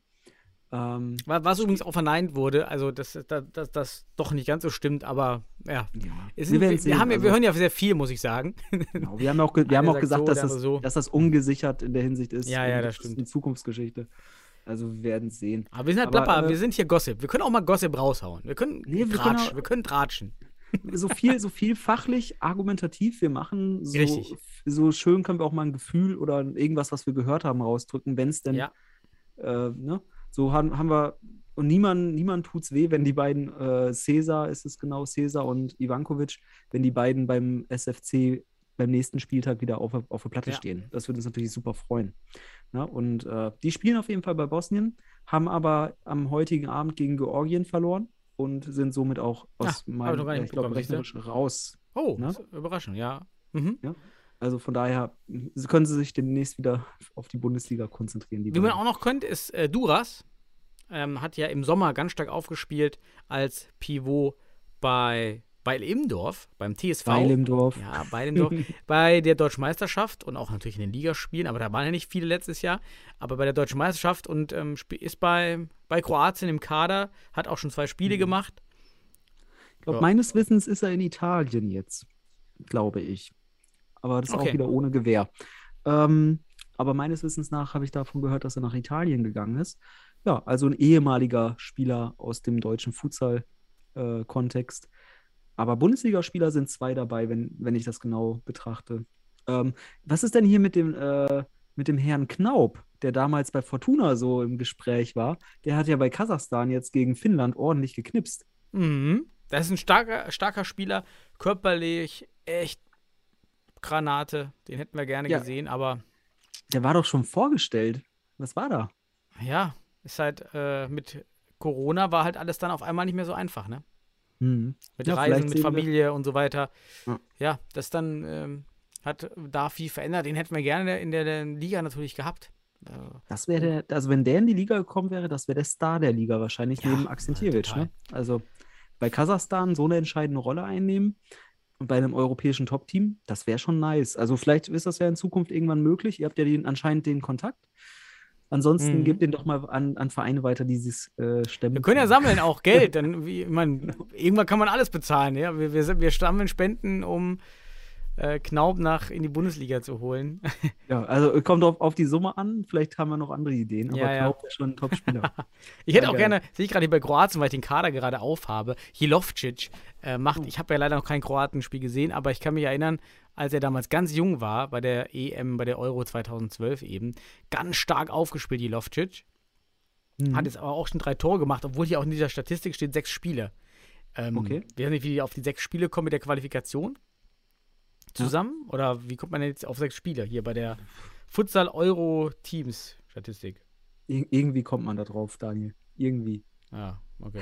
Was übrigens auch verneint wurde, also dass das doch nicht ganz so stimmt, aber ja. Wir werden sehen. Wir hören ja sehr viel, muss ich sagen. Genau, wir haben auch gesagt, so, dass das ungesichert in der Hinsicht ist. Ja, Und das stimmt. ist eine Zukunftsgeschichte. Also wir werden sehen. Aber wir sind halt Plapper, wir sind hier Gossip. Wir können auch mal Gossip raushauen. Wir können wir können tratschen. So viel fachlich, argumentativ wir machen, Richtig. so schön können wir auch mal ein Gefühl oder irgendwas, was wir gehört haben, rausdrücken, wenn es denn, ne? So haben wir, und niemand tut's weh, wenn die beiden, Cesar und Ivankovic, wenn die beiden beim SFC beim nächsten Spieltag wieder auf der Platte stehen. Das würde uns natürlich super freuen. Na, und die spielen auf jeden Fall bei Bosnien, haben aber am heutigen Abend gegen Georgien verloren und sind somit auch aus meinem, ich glaube, rechnerisch raus. Oh, ne? Überraschend, ja. Mhm. Ja. Also von daher können sie sich demnächst wieder auf die Bundesliga konzentrieren. Wie man auch noch könnte, ist Duras. Hat ja im Sommer ganz stark aufgespielt als Pivot bei Imdorf, beim TSV. Weilimdorf. Ja, Weilimdorf. Bei der Deutschen Meisterschaft und auch natürlich in den Ligaspielen, aber da waren ja nicht viele letztes Jahr. Aber bei der Deutschen Meisterschaft und ist bei Kroatien im Kader, hat auch schon 2 Spiele gemacht. Ich glaube, meines Wissens ist er in Italien jetzt, glaube ich. Aber das ist auch wieder ohne Gewähr. Aber meines Wissens nach habe ich davon gehört, dass er nach Italien gegangen ist. Ja, also ein ehemaliger Spieler aus dem deutschen Futsal-Kontext. Aber Bundesligaspieler sind 2 dabei, wenn ich das genau betrachte. Was ist denn hier mit dem Herrn Knaub, der damals bei Fortuna so im Gespräch war? Der hat ja bei Kasachstan jetzt gegen Finnland ordentlich geknipst. Mhm. Das ist ein starker Spieler, körperlich echt Granate. Den hätten wir gerne gesehen, aber der war doch schon vorgestellt. Was war da? Ja, ist halt mit Corona war halt alles dann auf einmal nicht mehr so einfach, ne? Mhm. Mit Reisen, mit Familie und so weiter. Ja, das dann hat da viel verändert. Den hätten wir gerne in der Liga natürlich gehabt. Das wäre also wenn der in die Liga gekommen wäre, das wäre der Star der Liga wahrscheinlich neben Akzentjevic, ne? Also bei Kasachstan so eine entscheidende Rolle einnehmen und bei einem europäischen Top-Team, das wäre schon nice. Also vielleicht ist das ja in Zukunft irgendwann möglich. Ihr habt ja anscheinend den Kontakt. Ansonsten gebt den doch mal an Vereine weiter, die dieses stemmen. Wir können ja sammeln auch Geld. Dann, irgendwann kann man alles bezahlen. Ja? Wir sammeln Spenden, um Knaub in die Bundesliga zu holen. Ja, also kommt auf die Summe an. Vielleicht haben wir noch andere Ideen. Aber Knaub ist schon ein Top-Spieler. Ich hätte auch gerne, sehe ich gerade hier bei Kroatien, weil ich den Kader gerade aufhabe, Jilovcic ich habe ja leider noch kein Kroatenspiel gesehen, aber ich kann mich erinnern, als er damals ganz jung war, bei der EM, bei der Euro 2012 eben, ganz stark aufgespielt, Jilovcic. Hat jetzt aber auch schon 3 Tore gemacht, obwohl hier auch in dieser Statistik steht 6 Spiele. Wir wissen nicht, wie die auf die 6 Spiele kommen mit der Qualifikation zusammen? Oder wie kommt man jetzt auf 6 Spiele hier bei der Futsal-Euro-Teams-Statistik? Irgendwie kommt man da drauf, Daniel. Irgendwie. Ja, okay.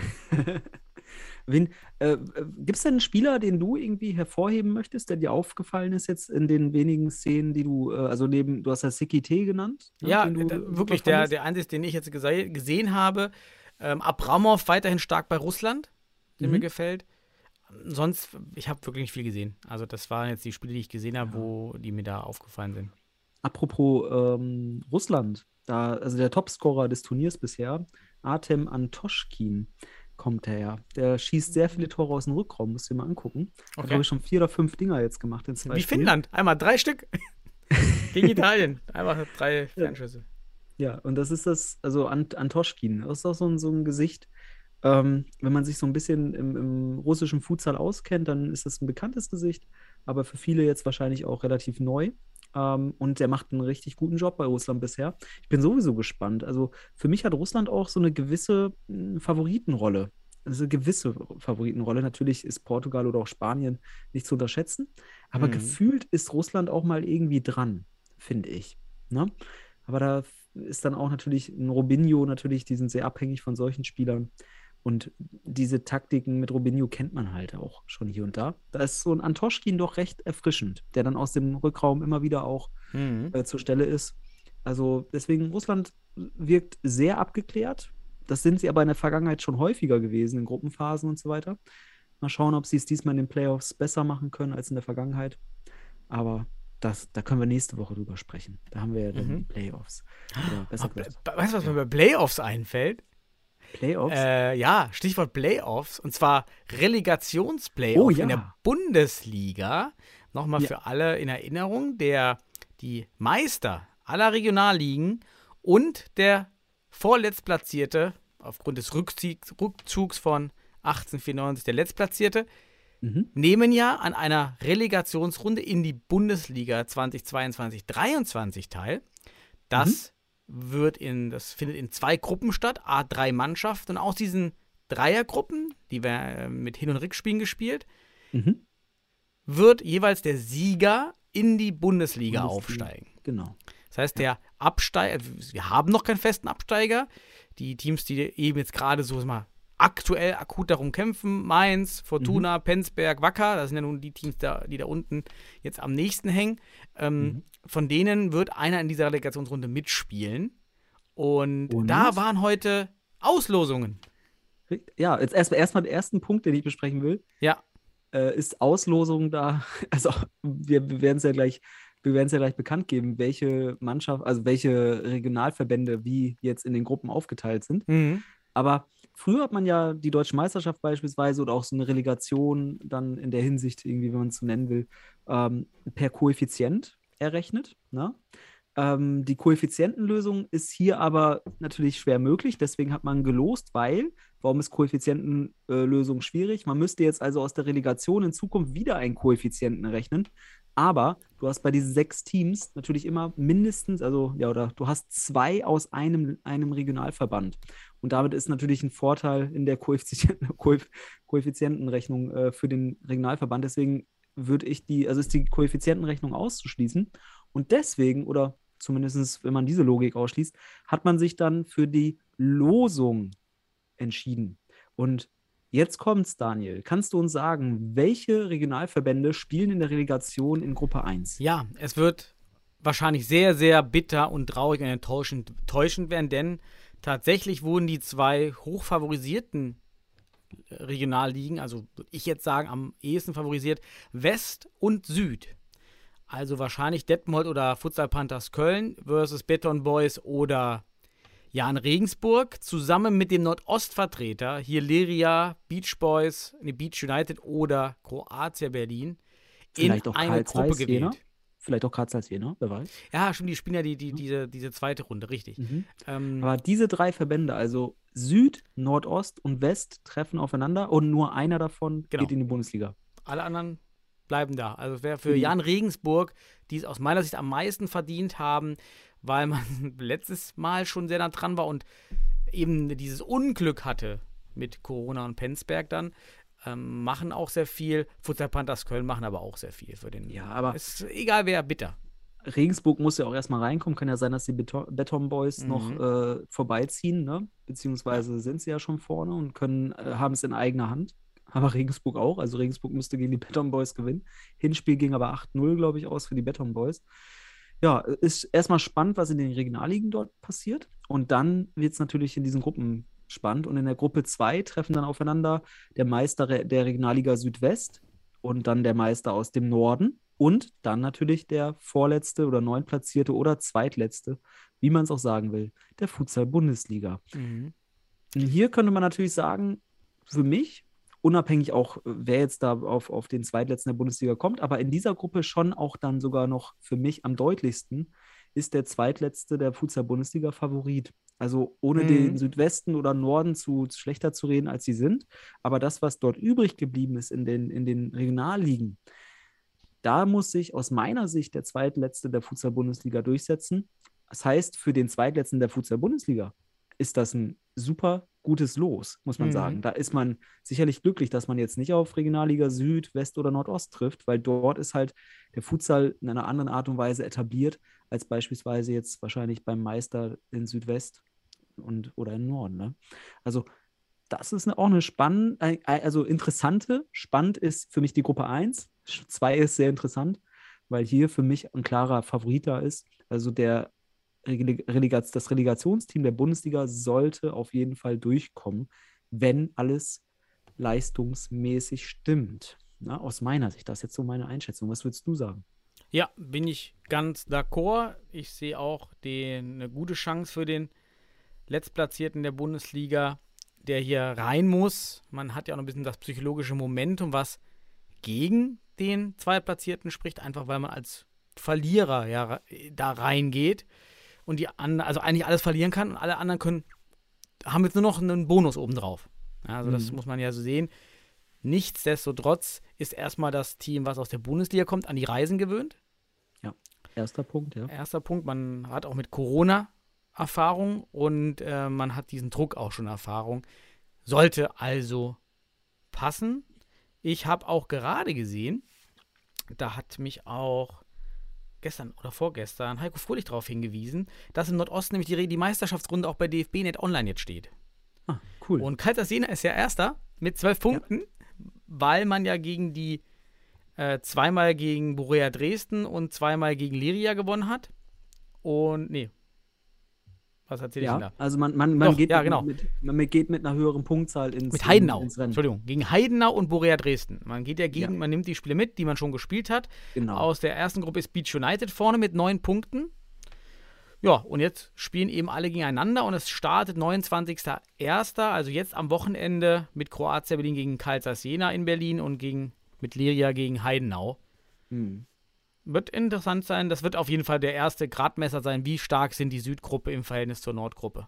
Gibt es denn einen Spieler, den du irgendwie hervorheben möchtest, der dir aufgefallen ist jetzt in den wenigen Szenen, die du, du hast ja Sikite genannt? Ne, ja, wirklich, der einzige, den ich jetzt gesehen habe. Abramov weiterhin stark bei Russland, der mir gefällt. Sonst, ich habe wirklich nicht viel gesehen. Also das waren jetzt die Spiele, die ich gesehen habe, die mir da aufgefallen sind. Apropos Russland, also der Topscorer des Turniers bisher, Artem Antoschkin, kommt der ja. Der schießt sehr viele Tore aus dem Rückraum, musst du dir mal angucken. Hat, glaube ich, schon 4 oder 5 Dinger jetzt gemacht in 2 Wie Spielen. Finnland, einmal 3 Stück gegen Italien. Einfach 3 Fernschüsse. Ja, und das ist also Antoschkin, das ist auch so ein Gesicht. Wenn man sich so ein bisschen im russischen Futsal auskennt, dann ist das ein bekanntes Gesicht, aber für viele jetzt wahrscheinlich auch relativ neu. Und der macht einen richtig guten Job bei Russland bisher. Ich bin sowieso gespannt. Also für mich hat Russland auch so eine gewisse Favoritenrolle. Also eine gewisse Favoritenrolle. Natürlich ist Portugal oder auch Spanien nicht zu unterschätzen, aber gefühlt ist Russland auch mal irgendwie dran, finde ich. Ne? Aber da ist dann auch natürlich ein Robinho, die sind sehr abhängig von solchen Spielern. Und diese Taktiken mit Robinho kennt man halt auch schon hier und da. Da ist so ein Antoschkin doch recht erfrischend, der dann aus dem Rückraum immer wieder auch zur Stelle ist. Also deswegen, Russland wirkt sehr abgeklärt. Das sind sie aber in der Vergangenheit schon häufiger gewesen, in Gruppenphasen und so weiter. Mal schauen, ob sie es diesmal in den Playoffs besser machen können als in der Vergangenheit. Aber da können wir nächste Woche drüber sprechen. Da haben wir ja dann die Playoffs. Ja, besser weißt du, was mir bei Playoffs einfällt? Playoffs? Ja, Stichwort Playoffs. Und zwar Relegationsplayoffs in der Bundesliga. Nochmal für alle in Erinnerung. Die Meister aller Regionalligen und der Vorletztplatzierte, aufgrund des Rückzugs von 1894, der Letztplatzierte, nehmen ja an einer Relegationsrunde in die Bundesliga 2022-23 teil. Das findet in 2 Gruppen statt, A3 Mannschaften. Und aus diesen Dreiergruppen, die wir mit Hin- und Rückspielen gespielt, wird jeweils der Sieger in die Bundesliga aufsteigen. Genau. Das heißt, der Absteiger, wir haben noch keinen festen Absteiger. Die Teams, die eben jetzt gerade so mal aktuell akut darum kämpfen, Mainz, Fortuna, Penzberg, Wacker, das sind ja nun die Teams, die da unten jetzt am nächsten hängen. Von denen wird einer in dieser Relegationsrunde mitspielen. Und da waren heute Auslosungen. Ja, jetzt erstmal den ersten Punkt, den ich besprechen will. Ja. Ist Auslosung da, also wir werden es ja gleich bekannt geben, welche Mannschaft, also welche Regionalverbände wie jetzt in den Gruppen aufgeteilt sind. Aber früher hat man ja die Deutsche Meisterschaft beispielsweise oder auch so eine Relegation dann in der Hinsicht, irgendwie, wenn man es so nennen will, per Koeffizient errechnet. Ne? Die Koeffizientenlösung ist hier aber natürlich schwer möglich, deswegen hat man gelost, warum ist Koeffizientenlösung schwierig? Man müsste jetzt also aus der Relegation in Zukunft wieder einen Koeffizienten rechnen, aber du hast bei diesen 6 Teams natürlich immer mindestens, oder du hast 2 aus einem Regionalverband. Und damit ist natürlich ein Vorteil in der Koeffizientenrechnung für den Regionalverband. Deswegen ist die Koeffizientenrechnung auszuschließen. Und deswegen, oder zumindest wenn man diese Logik ausschließt, hat man sich dann für die Losung entschieden. Und jetzt kommt's, Daniel. Kannst du uns sagen, welche Regionalverbände spielen in der Relegation in Gruppe 1? Ja, es wird wahrscheinlich sehr, sehr bitter und traurig und enttäuschend werden, denn tatsächlich wurden die 2 hochfavorisierten Regionalligen, also würde ich jetzt sagen, am ehesten favorisiert, West und Süd. Also wahrscheinlich Detmold oder Futsal Panthers Köln versus Beton Boys oder Jahn Regensburg, zusammen mit dem Nordostvertreter, hier Liria, Beach Boys, Beach United oder Kroatia Berlin, vielleicht in auch eine Gruppe gewählt. Vielleicht auch Karl Jena, wer weiß. Ja, stimmt, die spielen ja diese zweite Runde, richtig. Aber diese 3 Verbände, also Süd, Nordost und West, treffen aufeinander und nur einer davon geht in die Bundesliga. Alle anderen bleiben da. Also wer für Jahn Regensburg, die es aus meiner Sicht am meisten verdient haben, weil man letztes Mal schon sehr nah dran war und eben dieses Unglück hatte mit Corona und Penzberg dann, machen auch sehr viel. Futsal Panthers Köln machen aber auch sehr viel für den. Ja, aber ist egal wer, bitter. Regensburg muss ja auch erstmal reinkommen. Kann ja sein, dass die Beton Boys noch vorbeiziehen, ne? Beziehungsweise sind sie ja schon vorne und haben es in eigener Hand. Aber Regensburg auch. Also Regensburg müsste gegen die Beton Boys gewinnen. Hinspiel ging aber 8-0, glaube ich, aus für die Beton Boys. Ja, ist erstmal spannend, was in den Regionalligen dort passiert. Und dann wird es natürlich in diesen Gruppen spannend. Und in der Gruppe 2 treffen dann aufeinander der Meister der Regionalliga Südwest und dann der Meister aus dem Norden. Und dann natürlich der Vorletzte oder Neuntplatzierte oder Zweitletzte, wie man es auch sagen will, der Futsal-Bundesliga. Und hier könnte man natürlich sagen, für mich, unabhängig auch, wer jetzt da auf den Zweitletzten der Bundesliga kommt, aber in dieser Gruppe schon auch dann sogar noch für mich am deutlichsten ist der Zweitletzte der Futsal-Bundesliga Favorit. Also ohne den Südwesten oder Norden zu schlechter zu reden, als sie sind. Aber das, was dort übrig geblieben ist in den Regionalligen, da muss sich aus meiner Sicht der Zweitletzte der Futsal-Bundesliga durchsetzen. Das heißt, für den Zweitletzten der Futsal-Bundesliga ist das ein super gutes Los, muss man sagen. Da ist man sicherlich glücklich, dass man jetzt nicht auf Regionalliga Süd, West oder Nordost trifft, weil dort ist halt der Futsal in einer anderen Art und Weise etabliert, als beispielsweise jetzt wahrscheinlich beim Meister in Südwest oder im Norden. Ne? Also das ist auch eine interessante. Spannend ist für mich die Gruppe 1. 2 ist sehr interessant, weil hier für mich ein klarer Favorit da ist. Also das Relegationsteam der Bundesliga sollte auf jeden Fall durchkommen, wenn alles leistungsmäßig stimmt. Na, aus meiner Sicht, das ist jetzt so meine Einschätzung. Was würdest du sagen? Ja, bin ich ganz d'accord. Ich sehe auch eine gute Chance für den Letztplatzierten der Bundesliga, der hier rein muss. Man hat ja auch noch ein bisschen das psychologische Momentum, was gegen den Zweitplatzierten spricht, einfach weil man als Verlierer ja da reingeht und die anderen, also eigentlich alles verlieren kann und alle anderen haben jetzt nur noch einen Bonus obendrauf. Ja, also das muss man ja so sehen. Nichtsdestotrotz ist erstmal das Team, was aus der Bundesliga kommt, an die Reisen gewöhnt. Ja, erster Punkt, ja. Erster Punkt, man hat auch mit Corona Erfahrung und man hat diesen Druck auch schon Erfahrung. Sollte also passen. Ich habe auch gerade gesehen, da hat mich auch gestern oder vorgestern Heiko Fröhlich darauf hingewiesen, dass im Nordosten nämlich die Meisterschaftsrunde auch bei DFB.net online jetzt steht. Ah, cool. Und Kaiser Jena ist ja Erster mit 12 Punkten, weil man ja gegen die zweimal gegen Borea Dresden und zweimal gegen Liria gewonnen hat. Und, was erzähle ich denn da? Also man geht mit einer höheren Punktzahl ins Heidenau. ins Rennen. Entschuldigung, gegen Heidenau und Borea Dresden. Man geht man nimmt die Spiele mit, die man schon gespielt hat. Genau. Aus der ersten Gruppe ist Beach United vorne mit 9 Punkten. Ja, und jetzt spielen eben alle gegeneinander und es startet 29.01., also jetzt am Wochenende mit Kroatia Berlin gegen Kaiser Jena in Berlin und mit Liria gegen Heidenau. Wird interessant sein. Das wird auf jeden Fall der erste Gradmesser sein, wie stark sind die Südgruppe im Verhältnis zur Nordgruppe.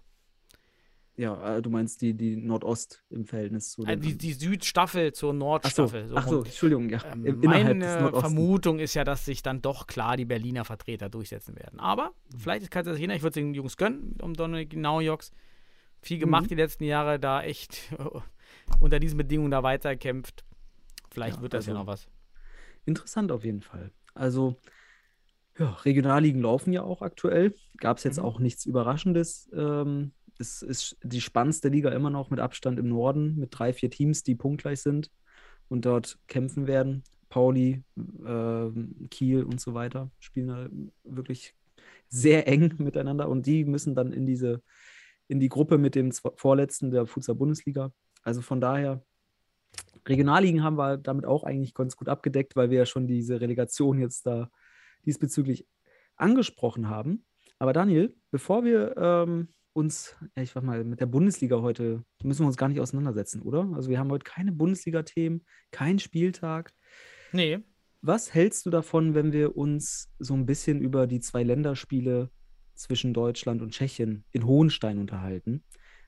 Ja, du meinst die Nordost im Verhältnis zu die Südstaffel zur Nordstaffel. Ach so, Entschuldigung, ja. Meine Vermutung ist ja, dass sich dann doch klar die Berliner Vertreter durchsetzen werden. Aber vielleicht ist Kaiser Jena, ich würde es den Jungs gönnen, um Dominik Naujoks. Viel gemacht die letzten Jahre, da echt unter diesen Bedingungen da weiterkämpft. Vielleicht wird das ja noch was. Interessant auf jeden Fall. Also, Regionalligen laufen ja auch aktuell. Gab es jetzt auch nichts Überraschendes. Es ist die spannendste Liga immer noch mit Abstand im Norden, mit 3-4 Teams, die punktgleich sind und dort kämpfen werden. Pauli, Kiel und so weiter spielen da wirklich sehr eng miteinander und die müssen dann in die Gruppe mit dem Vorletzten der Futsal-Bundesliga. Also von daher, Regionalligen haben wir damit auch eigentlich ganz gut abgedeckt, weil wir ja schon diese Relegation jetzt da diesbezüglich angesprochen haben. Aber Daniel, bevor wir mit der Bundesliga heute müssen wir uns gar nicht auseinandersetzen, oder? Also wir haben heute keine Bundesliga-Themen, keinen Spieltag. Nee. Was hältst du davon, wenn wir uns so ein bisschen über die 2 Länderspiele zwischen Deutschland und Tschechien in Hohenstein unterhalten?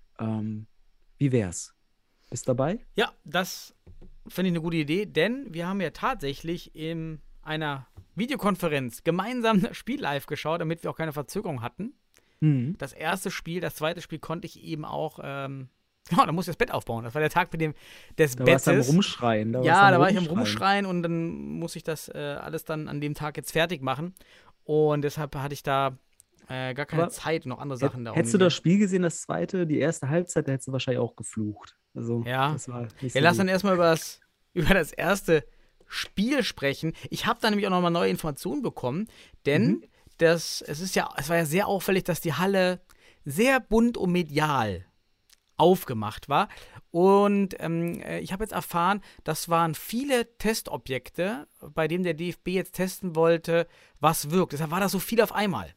Wie wär's? Bist dabei? Ja, das finde ich eine gute Idee, denn wir haben ja tatsächlich in einer Videokonferenz gemeinsam das Spiel live geschaut, damit wir auch keine Verzögerung hatten. Das erste Spiel, das zweite Spiel konnte ich eben auch, da musste ich das Bett aufbauen. Das war der Tag des Bettes. Da warst du am Rumschreien. Da war ich am Rumschreien und dann musste ich das alles dann an dem Tag jetzt fertig machen. Und deshalb hatte ich da gar keine Zeit, noch andere Sachen da. Hättest du das Spiel gesehen, das zweite, die erste Halbzeit, da hättest du wahrscheinlich auch geflucht. Also, ja, das war nicht so lass gut. dann erstmal über das erste Spiel sprechen. Ich habe da nämlich auch nochmal neue Informationen bekommen, denn es war ja sehr auffällig, dass die Halle sehr bunt und medial aufgemacht war. Und ich habe jetzt erfahren, das waren viele Testobjekte, bei denen der DFB jetzt testen wollte, was wirkt. Deshalb war das so viel auf einmal.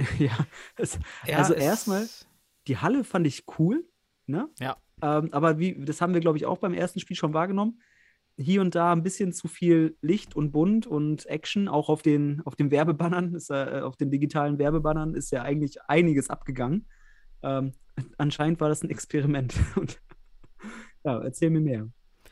Also erstmal, die Halle fand ich cool, ne? Ja. Aber das haben wir, glaube ich, auch beim ersten Spiel schon wahrgenommen. Hier und da ein bisschen zu viel Licht und bunt und Action, auch auf den Werbebannern, auf den digitalen Werbebannern ist ja eigentlich einiges abgegangen. Anscheinend war das ein Experiment. Und, erzähl mir mehr.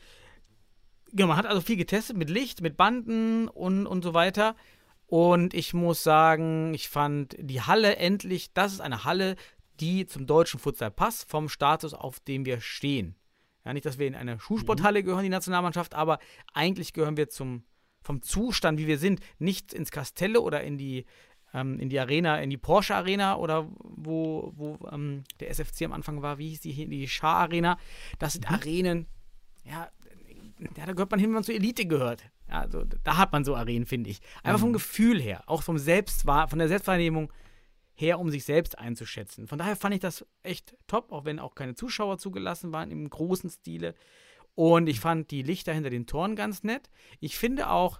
Ja, man hat also viel getestet mit Licht, mit Banden und so weiter. Und ich muss sagen, ich fand die Halle endlich, das ist eine Halle, die zum deutschen Futsal passt, vom Status, auf dem wir stehen. Ja, nicht, dass wir in eine Schulsporthalle gehören, die Nationalmannschaft, aber eigentlich gehören wir vom Zustand, wie wir sind, nicht ins Castello oder in die in die Arena, in die Porsche Arena oder wo der SFC am Anfang war, wie hieß die hier, die Schar Arena. Das sind Arenen, ja, da gehört man hin, wenn man zur Elite gehört. Ja, also, da hat man so Arenen, finde ich. Einfach vom Gefühl her, auch von der Selbstwahrnehmung her, um sich selbst einzuschätzen. Von daher fand ich das echt top, auch wenn auch keine Zuschauer zugelassen waren im großen Stile. Und ich fand die Lichter hinter den Toren ganz nett. Ich finde auch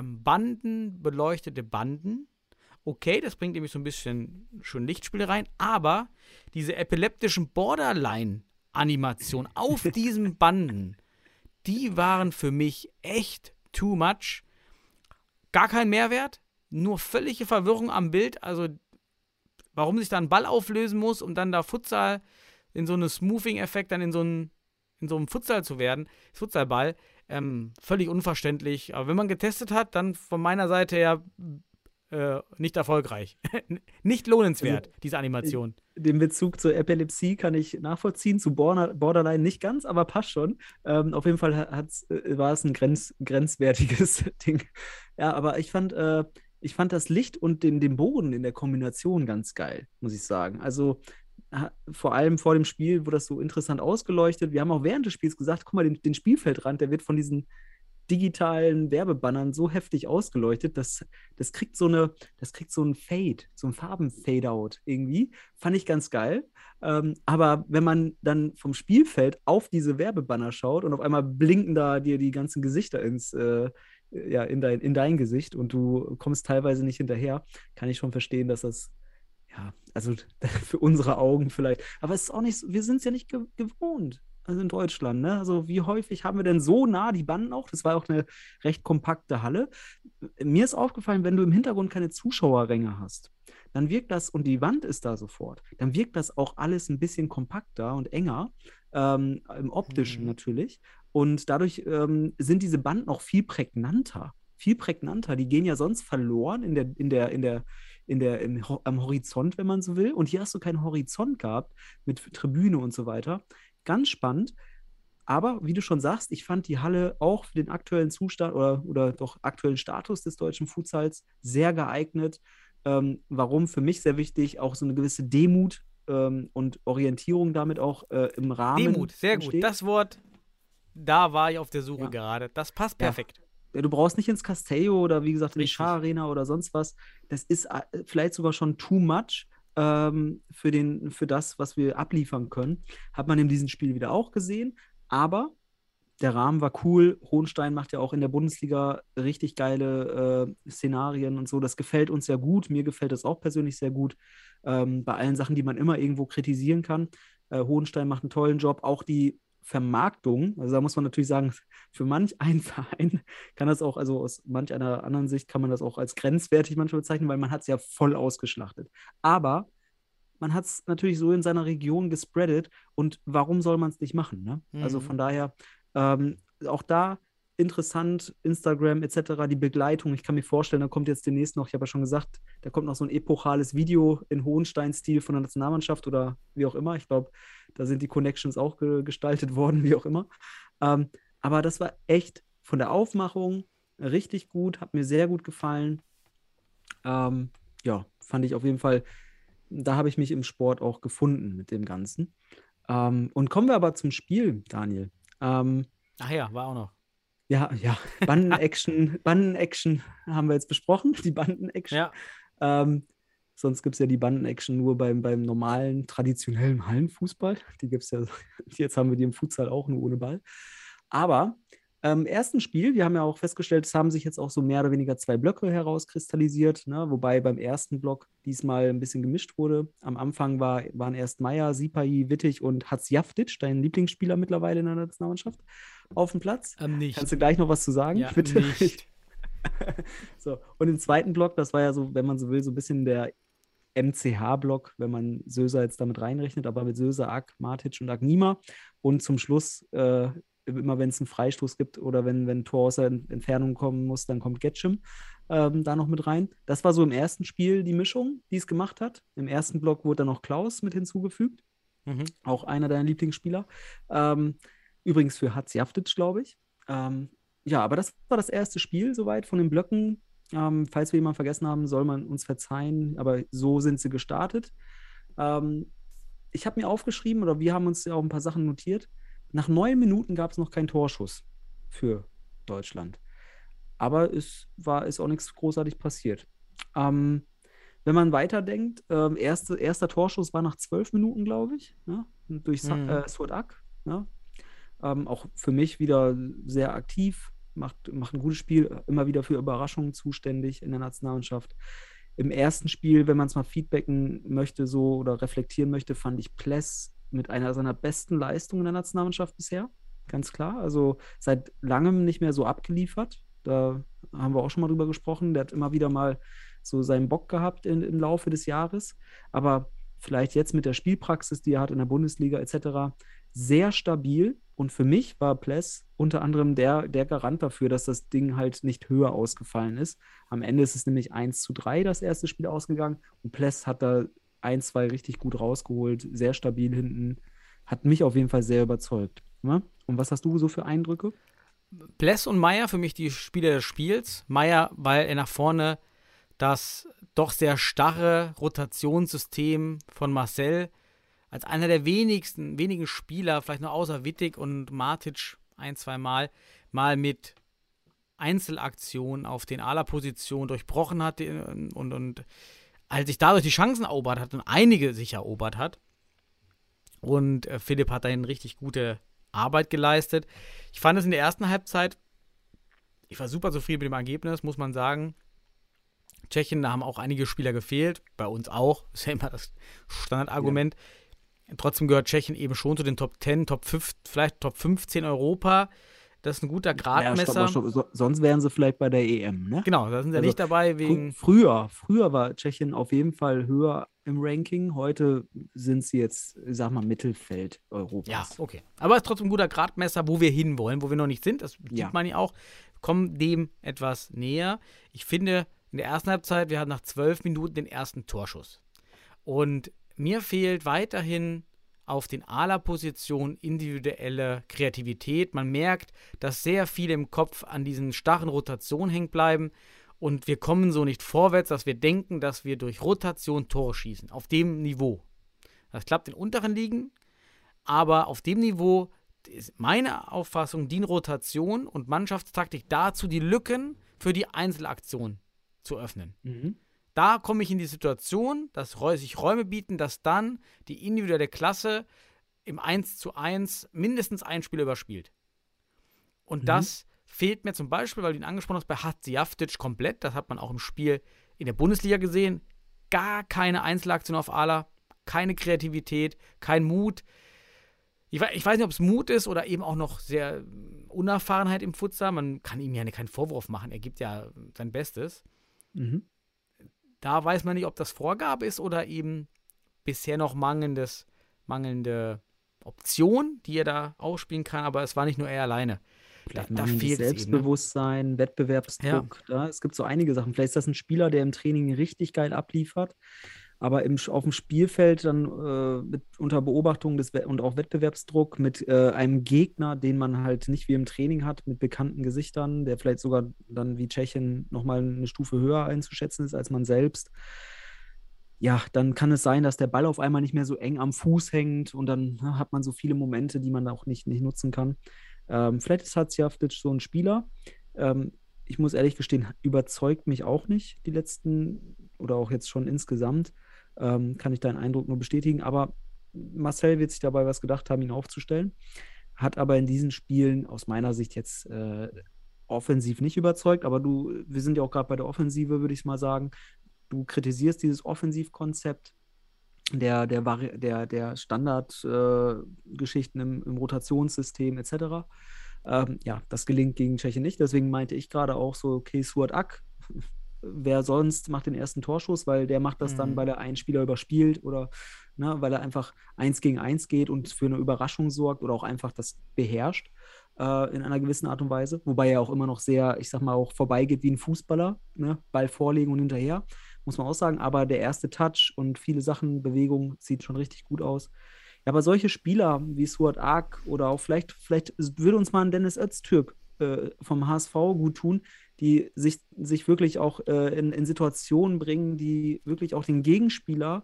beleuchtete Banden, okay, das bringt nämlich so ein bisschen schon Lichtspiel rein, aber diese epileptischen Borderline-Animationen auf diesen Banden, die waren für mich echt too much. Gar kein Mehrwert, nur völlige Verwirrung am Bild. Also, warum sich da ein Ball auflösen muss, um dann da Futsal in so einem Smoothing-Effekt dann in so einem Futsal zu werden, Futsalball, völlig unverständlich. Aber wenn man getestet hat, dann von meiner Seite her nicht erfolgreich. Nicht lohnenswert, diese Animation. Den Bezug zur Epilepsie kann ich nachvollziehen, zu Borderline nicht ganz, aber passt schon. Auf jeden Fall war es ein grenzwertiges Ding. Ja, aber ich fand das Licht und den Boden in der Kombination ganz geil, muss ich sagen. Also vor allem vor dem Spiel wurde das so interessant ausgeleuchtet. Wir haben auch während des Spiels gesagt, guck mal, den Spielfeldrand, der wird von diesen digitalen Werbebannern so heftig ausgeleuchtet, das kriegt so ein Fade, so ein Farben-Fade-out irgendwie. Fand ich ganz geil. Aber wenn man dann vom Spielfeld auf diese Werbebanner schaut und auf einmal blinken da dir die ganzen Gesichter in dein Gesicht und du kommst teilweise nicht hinterher, kann ich schon verstehen, dass das, ja, also für unsere Augen vielleicht, aber es ist auch nicht so, wir sind es ja nicht gewohnt. Also in Deutschland, ne? Also wie häufig haben wir denn so nah die Banden auch? Das war auch eine recht kompakte Halle. Mir ist aufgefallen, wenn du im Hintergrund keine Zuschauerränge hast, dann wirkt das, und die Wand ist da sofort, dann wirkt das auch alles ein bisschen kompakter und enger, im Optischen natürlich. Und dadurch sind diese Banden auch viel prägnanter. Viel prägnanter. Die gehen ja sonst verloren am Horizont, wenn man so will. Und hier hast du keinen Horizont gehabt mit Tribüne und so weiter. Ganz spannend, aber wie du schon sagst, ich fand die Halle auch für den aktuellen Zustand oder doch aktuellen Status des deutschen Futsals sehr geeignet. Warum? Für mich sehr wichtig, auch so eine gewisse Demut und Orientierung damit auch im Rahmen. Demut, sehr entsteht. Gut. Das Wort, da war ich auf der Suche gerade. Das passt perfekt. Ja, du brauchst nicht ins Castello oder wie gesagt in die Schar Arena oder sonst was. Das ist vielleicht sogar schon too much. Für das, was wir abliefern können, hat man in diesem Spiel wieder auch gesehen, aber der Rahmen war cool. Hohenstein macht ja auch in der Bundesliga richtig geile Szenarien und so, das gefällt uns sehr gut, mir gefällt das auch persönlich sehr gut, bei allen Sachen, die man immer irgendwo kritisieren kann. Hohenstein macht einen tollen Job, auch die Vermarktung, also da muss man natürlich sagen, für manch einen Verein kann das auch, also aus manch einer anderen Sicht kann man das auch als grenzwertig manchmal bezeichnen, weil man hat es ja voll ausgeschlachtet. Aber man hat es natürlich so in seiner Region gespreadet und warum soll man es nicht machen, ne? Also von daher, auch da interessant, Instagram etc., die Begleitung. Ich kann mir vorstellen, da kommt jetzt demnächst noch, ich habe ja schon gesagt, da kommt noch so ein epochales Video in Hohenstein-Stil von der Nationalmannschaft oder wie auch immer. Ich glaube, da sind die Connections auch gestaltet worden, wie auch immer. Aber das war echt von der Aufmachung richtig gut, hat mir sehr gut gefallen. Ja, fand ich auf jeden Fall, da habe ich mich im Sport auch gefunden mit dem Ganzen. Und kommen wir aber zum Spiel, Daniel. Ach ja, war auch noch. Ja, Banden-Action haben wir jetzt besprochen, die Banden-Action. Ja. Sonst gibt es ja die Banden-Action nur beim normalen, traditionellen Hallenfußball. Die gibt es ja, jetzt haben wir die im Futsal auch, nur ohne Ball. Aber im ersten Spiel, wir haben ja auch festgestellt, es haben sich jetzt auch so mehr oder weniger 2 Blöcke herauskristallisiert, ne? Wobei beim ersten Block diesmal ein bisschen gemischt wurde. Am Anfang waren erst Meier, Sipahi, Wittig und Hatzjaftic, dein Lieblingsspieler mittlerweile in der Nationalmannschaft, auf dem Platz. Nicht. Kannst du gleich noch was zu sagen? Ja, bitte? Nicht. So, und im zweiten Block, das war ja so, wenn man so will, so ein bisschen der MCH-Block, wenn man Söser jetzt damit reinrechnet, aber mit Söser, Ak, Matic und Agnima. Und zum Schluss, immer wenn es einen Freistoß gibt oder wenn ein Tor aus der Entfernung kommen muss, dann kommt Getschim da noch mit rein. Das war so im ersten Spiel die Mischung, die es gemacht hat. Im ersten Block wurde dann noch Klaus mit hinzugefügt. Auch einer deiner Lieblingsspieler. Übrigens für Hatzjaftic, glaube ich. Ja, aber das war das erste Spiel soweit von den Blöcken. Falls wir jemanden vergessen haben, soll man uns verzeihen, aber so sind sie gestartet. Ich habe mir aufgeschrieben, oder wir haben uns ja auch ein paar Sachen notiert. Nach 9 Minuten gab es noch keinen Torschuss für Deutschland. Aber es ist auch nichts großartig passiert. Wenn man weiterdenkt, erster Torschuss war nach 12 Minuten, glaube ich, ja, durch Suat Ak. Ja. Auch für mich wieder sehr aktiv, macht ein gutes Spiel, immer wieder für Überraschungen zuständig in der Nationalmannschaft. Im ersten Spiel, wenn man es mal feedbacken möchte so oder reflektieren möchte, fand ich Pless mit einer seiner besten Leistungen in der Nationalmannschaft bisher. Ganz klar. Also seit langem nicht mehr so abgeliefert. Da haben wir auch schon mal drüber gesprochen. Der hat immer wieder mal so seinen Bock gehabt im Laufe des Jahres. Aber vielleicht jetzt mit der Spielpraxis, die er hat in der Bundesliga etc., sehr stabil. Und für mich war Pless unter anderem der Garant dafür, dass das Ding halt nicht höher ausgefallen ist. Am Ende ist es nämlich 1:3 das erste Spiel ausgegangen. Und Pless hat da 1-2 richtig gut rausgeholt, sehr stabil hinten. Hat mich auf jeden Fall sehr überzeugt. Ne? Und was hast du so für Eindrücke? Pless und Meier für mich die Spieler des Spiels. Meier, weil er nach vorne das doch sehr starre Rotationssystem von Marcel als einer der wenigen Spieler, vielleicht nur außer Wittig und Matic 1-2 Mal mit Einzelaktionen auf den Ala-Positionen durchbrochen hat und als sich dadurch die Chancen erobert hat und einige sich erobert hat. Und Philipp hat dahin richtig gute Arbeit geleistet. Ich fand es in der ersten Halbzeit, ich war super zufrieden mit dem Ergebnis, muss man sagen. Tschechien, da haben auch einige Spieler gefehlt, bei uns auch, das ist ja immer das Standardargument. Ja. Trotzdem gehört Tschechien eben schon zu den Top 10, Top 5, vielleicht Top 15 Europa. Das ist ein guter Gradmesser. Ja, stopp. Sonst wären sie vielleicht bei der EM, ne? Genau, da sind sie nicht dabei wegen... Früher war Tschechien auf jeden Fall höher im Ranking. Heute sind sie jetzt, ich sag mal, Mittelfeld Europas. Ja, okay. Aber es ist trotzdem ein guter Gradmesser, wo wir hinwollen, wo wir noch nicht sind. Das sieht man ja auch. Kommen dem etwas näher. Ich finde, in der ersten Halbzeit, wir hatten nach 12 Minuten den ersten Torschuss. Und mir fehlt weiterhin auf den Ala-Positionen individuelle Kreativität. Man merkt, dass sehr viele im Kopf an diesen starren Rotationen hängen bleiben und wir kommen so nicht vorwärts, dass wir denken, dass wir durch Rotation Tore schießen. Auf dem Niveau. Das klappt in unteren Ligen, aber auf dem Niveau ist meine Auffassung, dient Rotation und Mannschaftstaktik dazu, die Lücken für die Einzelaktion zu öffnen. Mhm. Da komme ich in die Situation, dass sich Räume bieten, dass dann die individuelle Klasse im 1:1 mindestens ein Spiel überspielt. Und das fehlt mir zum Beispiel, weil du ihn angesprochen hast, bei Hadziavtic komplett. Das hat man auch im Spiel in der Bundesliga gesehen. Gar keine Einzelaktion auf Ala, keine Kreativität, kein Mut. Ich weiß nicht, ob es Mut ist oder eben auch noch sehr Unerfahrenheit im Futsal. Man kann ihm ja keinen Vorwurf machen. Er gibt ja sein Bestes. Mhm. Da weiß man nicht, ob das Vorgabe ist oder eben bisher noch mangelnde Option, die er da ausspielen kann, aber es war nicht nur er alleine. Da fehlt Selbstbewusstsein, eben, ne? Wettbewerbsdruck. Ja. Es gibt so einige Sachen. Vielleicht ist das ein Spieler, der im Training richtig geil abliefert, aber auf dem Spielfeld dann unter Beobachtung und auch Wettbewerbsdruck mit einem Gegner, den man halt nicht wie im Training hat, mit bekannten Gesichtern, der vielleicht sogar dann wie Tschechien nochmal eine Stufe höher einzuschätzen ist als man selbst. Ja, dann kann es sein, dass der Ball auf einmal nicht mehr so eng am Fuß hängt und dann hat man so viele Momente, die man auch nicht nutzen kann. Vielleicht ist Hadziavtic so ein Spieler. Ich muss ehrlich gestehen, überzeugt mich auch nicht die letzten oder auch jetzt schon insgesamt. Kann ich deinen Eindruck nur bestätigen. Aber Marcel wird sich dabei was gedacht haben, ihn aufzustellen. Hat aber in diesen Spielen aus meiner Sicht jetzt offensiv nicht überzeugt. Aber wir sind ja auch gerade bei der Offensive, würde ich mal sagen. Du kritisierst dieses Offensivkonzept der Standardgeschichten im Rotationssystem etc. Das gelingt gegen Tschechien nicht. Deswegen meinte ich gerade auch so, okay, Suat Ak, wer sonst macht den ersten Torschuss, weil der macht das dann, weil er einen Spieler überspielt oder weil er einfach 1 gegen 1 geht und für eine Überraschung sorgt oder auch einfach das beherrscht in einer gewissen Art und Weise. Wobei er auch immer noch sehr, ich sag mal, auch vorbeigeht wie ein Fußballer, ne? Ball vorlegen und hinterher. Muss man auch sagen, aber der erste Touch und viele Sachen, Bewegung, sieht schon richtig gut aus. Ja, aber solche Spieler wie Suat Ak oder auch vielleicht würde uns mal ein Dennis Öztürk vom HSV gut tun, die sich wirklich auch in Situationen bringen, die wirklich auch den Gegenspieler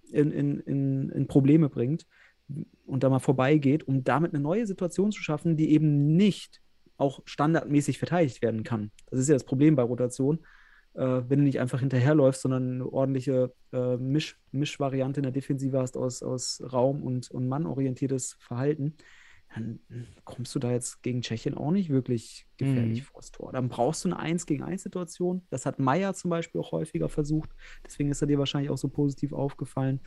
in Probleme bringt und da mal vorbeigeht, um damit eine neue Situation zu schaffen, die eben nicht auch standardmäßig verteidigt werden kann. Das ist ja das Problem bei Rotation. Wenn du nicht einfach hinterherläufst, sondern eine ordentliche Mischvariante in der Defensive hast aus Raum- und mannorientiertes Verhalten, dann kommst du da jetzt gegen Tschechien auch nicht wirklich gefährlich vors Tor. Dann brauchst du eine 1-gegen-1-Situation. Das hat Meier zum Beispiel auch häufiger versucht. Deswegen ist er dir wahrscheinlich auch so positiv aufgefallen.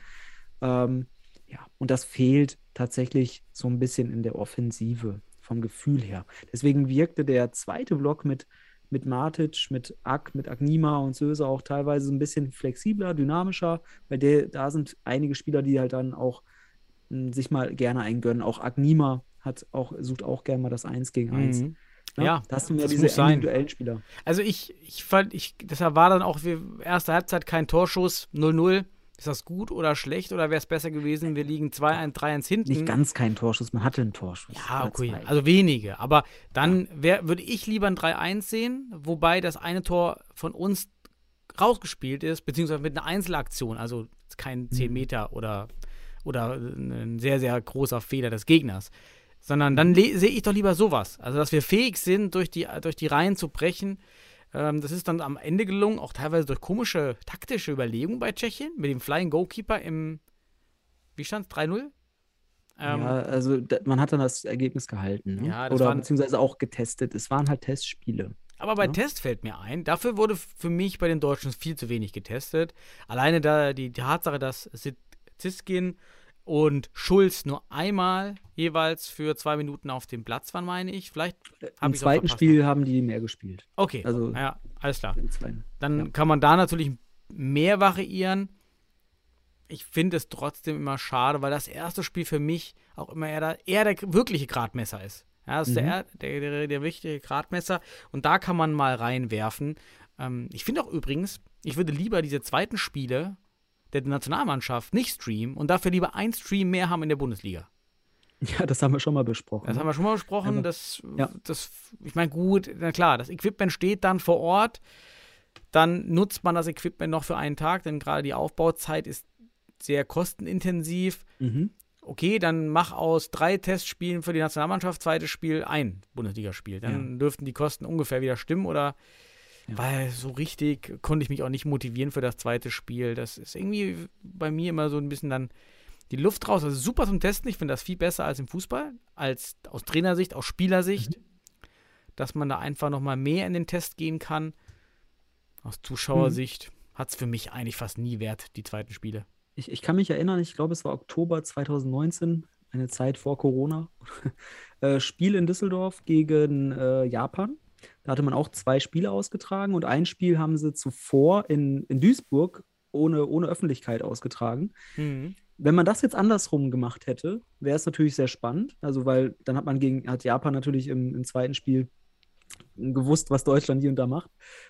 Ja, und das fehlt tatsächlich so ein bisschen in der Offensive vom Gefühl her. Deswegen wirkte der zweite Block mit Matic, mit Agnima und Söser auch teilweise so ein bisschen flexibler, dynamischer, weil da sind einige Spieler, die halt dann auch sich mal gerne eingönnen. Auch Agnima sucht auch gerne mal das 1-gegen-1. Ja, da hast du mehr das diese muss sein. individuellen Spieler. Also ich fand, deshalb war dann auch erste Halbzeit kein Torschuss, 0-0. Ist das gut oder schlecht oder wäre es besser gewesen, wir liegen 2-1, 3-1 hinten? Nicht ganz kein Torschuss, man hatte einen Torschuss. Ja, okay, also wenige. Aber dann würde ich lieber ein 3-1 sehen, wobei das eine Tor von uns rausgespielt ist, beziehungsweise mit einer Einzelaktion, also kein 10 Meter oder ein sehr, sehr großer Fehler des Gegners. Sondern dann sehe ich doch lieber sowas. Also, dass wir fähig sind, durch die Reihen zu brechen. Das ist dann am Ende gelungen, auch teilweise durch komische taktische Überlegungen bei Tschechien, mit dem Flying Goalkeeper wie stand es, 3-0? Ja, also man hat dann das Ergebnis gehalten. Ne? Ja, oder beziehungsweise auch getestet. Es waren halt Testspiele. Aber bei Test fällt mir ein, dafür wurde für mich bei den Deutschen viel zu wenig getestet. Alleine da die Tatsache, dass Ziskin und Schulz nur einmal jeweils für 2 Minuten auf dem Platz waren, meine ich. Vielleicht Im zweiten Spiel haben die mehr gespielt. Okay, also ja, alles klar. Dann ja. kann man da natürlich mehr variieren. Ich finde es trotzdem immer schade, weil das erste Spiel für mich auch immer eher der wirkliche Gradmesser ist. Ja, das ist der wichtige Gradmesser und da kann man mal reinwerfen. Ich finde auch übrigens, ich würde lieber diese zweiten Spiele der Nationalmannschaft nicht streamen und dafür lieber ein Stream mehr haben in der Bundesliga. Ja, das haben wir schon mal besprochen. Ich meine, gut, na klar, das Equipment steht dann vor Ort, dann nutzt man das Equipment noch für einen Tag, denn gerade die Aufbauzeit ist sehr kostenintensiv. Okay, dann mach aus 3 Testspielen für die Nationalmannschaft, zweites Spiel ein Bundesligaspiel. Dann dürften die Kosten ungefähr wieder stimmen oder weil so richtig konnte ich mich auch nicht motivieren für das zweite Spiel. Das ist irgendwie bei mir immer so ein bisschen dann die Luft raus. Also super zum Testen. Ich finde das viel besser als im Fußball, als aus Trainersicht, aus Spielersicht, dass man da einfach nochmal mehr in den Test gehen kann. Aus Zuschauersicht hat es für mich eigentlich fast nie Wert, die zweiten Spiele. Ich kann mich erinnern, ich glaube, es war Oktober 2019, eine Zeit vor Corona. Spiel in Düsseldorf gegen Japan. Da hatte man auch 2 Spiele ausgetragen und ein Spiel haben sie zuvor in Duisburg ohne Öffentlichkeit ausgetragen. Wenn man das jetzt andersrum gemacht hätte, wäre es natürlich sehr spannend. Also, weil dann hat Japan natürlich im zweiten Spiel gewusst, was Deutschland hier und da macht.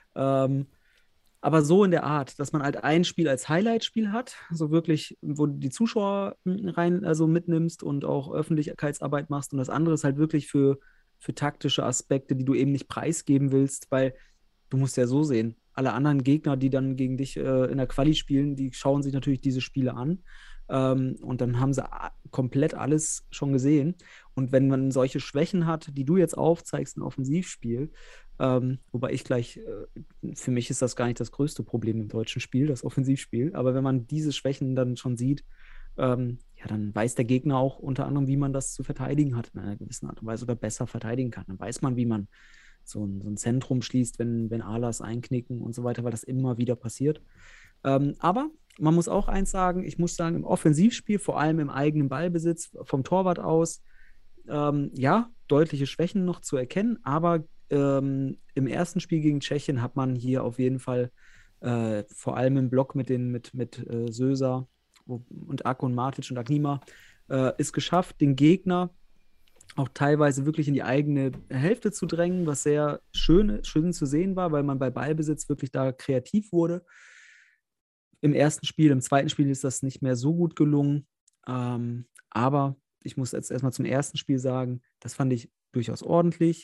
Aber so in der Art, dass man halt ein Spiel als Highlight-Spiel hat, so wirklich, wo du die Zuschauer mitnimmst und auch Öffentlichkeitsarbeit machst und das andere ist halt wirklich für taktische Aspekte, die du eben nicht preisgeben willst, weil du musst ja so sehen, alle anderen Gegner, die dann gegen dich in der Quali spielen, die schauen sich natürlich diese Spiele an und dann haben sie komplett alles schon gesehen. Und wenn man solche Schwächen hat, die du jetzt aufzeigst im Offensivspiel, wobei für mich ist das gar nicht das größte Problem im deutschen Spiel, das Offensivspiel, aber wenn man diese Schwächen dann schon sieht, dann weiß der Gegner auch unter anderem, wie man das zu verteidigen hat in einer gewissen Art und Weise oder besser verteidigen kann. Dann weiß man, wie man so ein Zentrum schließt, wenn Alas einknicken und so weiter, weil das immer wieder passiert. Aber man muss auch eins sagen, ich muss sagen, im Offensivspiel, vor allem im eigenen Ballbesitz vom Torwart aus, deutliche Schwächen noch zu erkennen, aber im ersten Spiel gegen Tschechien hat man hier auf jeden Fall vor allem im Block mit Söser und Ak und Matic und Agnima ist geschafft, den Gegner auch teilweise wirklich in die eigene Hälfte zu drängen, was sehr schön zu sehen war, weil man bei Ballbesitz wirklich da kreativ wurde. Im ersten Spiel, im zweiten Spiel ist das nicht mehr so gut gelungen, aber ich muss jetzt erstmal zum ersten Spiel sagen, das fand ich durchaus ordentlich.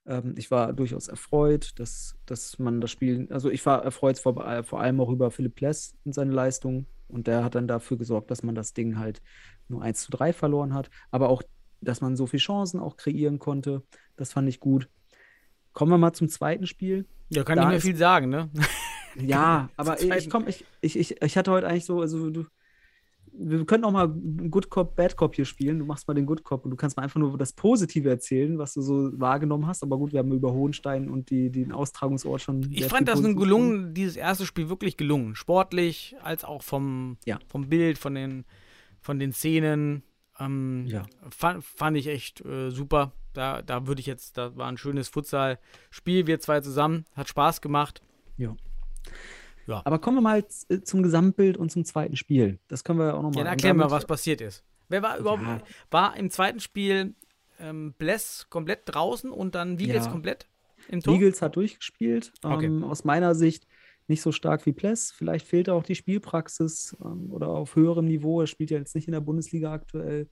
Ich war durchaus erfreut, dass man das Spiel, also ich war erfreut vor allem auch über Philipp Pless und seine Leistung. Und der hat dann dafür gesorgt, dass man das Ding halt nur 1:3 verloren hat. Aber auch, dass man so viele Chancen auch kreieren konnte, das fand ich gut. Kommen wir mal zum zweiten Spiel. Ja, kann nicht mehr viel sagen, ne? Ja, aber ich hatte heute eigentlich so, also wir können auch mal Good Cop, Bad Cop hier spielen. Du machst mal den Good Cop und du kannst mal einfach nur das Positive erzählen, was du so wahrgenommen hast. Aber gut, wir haben über Hohenstein und den Austragungsort schon. Ich fand das dieses erste Spiel wirklich gelungen. Sportlich, als auch vom Bild, von den Szenen. Fand ich echt super. Da war ein schönes Futsal-Spiel, wir zwei zusammen, hat Spaß gemacht. Ja. Aber kommen wir mal zum Gesamtbild und zum zweiten Spiel. Das können wir ja auch nochmal. Ja, dann erklären wir, was passiert ist. Wer war überhaupt, war im zweiten Spiel Bless komplett draußen und dann Wiegels komplett im Tor? Wiegels hat durchgespielt. Okay. Aus meiner Sicht nicht so stark wie Pless. Vielleicht fehlt auch die Spielpraxis oder auf höherem Niveau. Er spielt ja jetzt nicht in der Bundesliga aktuell.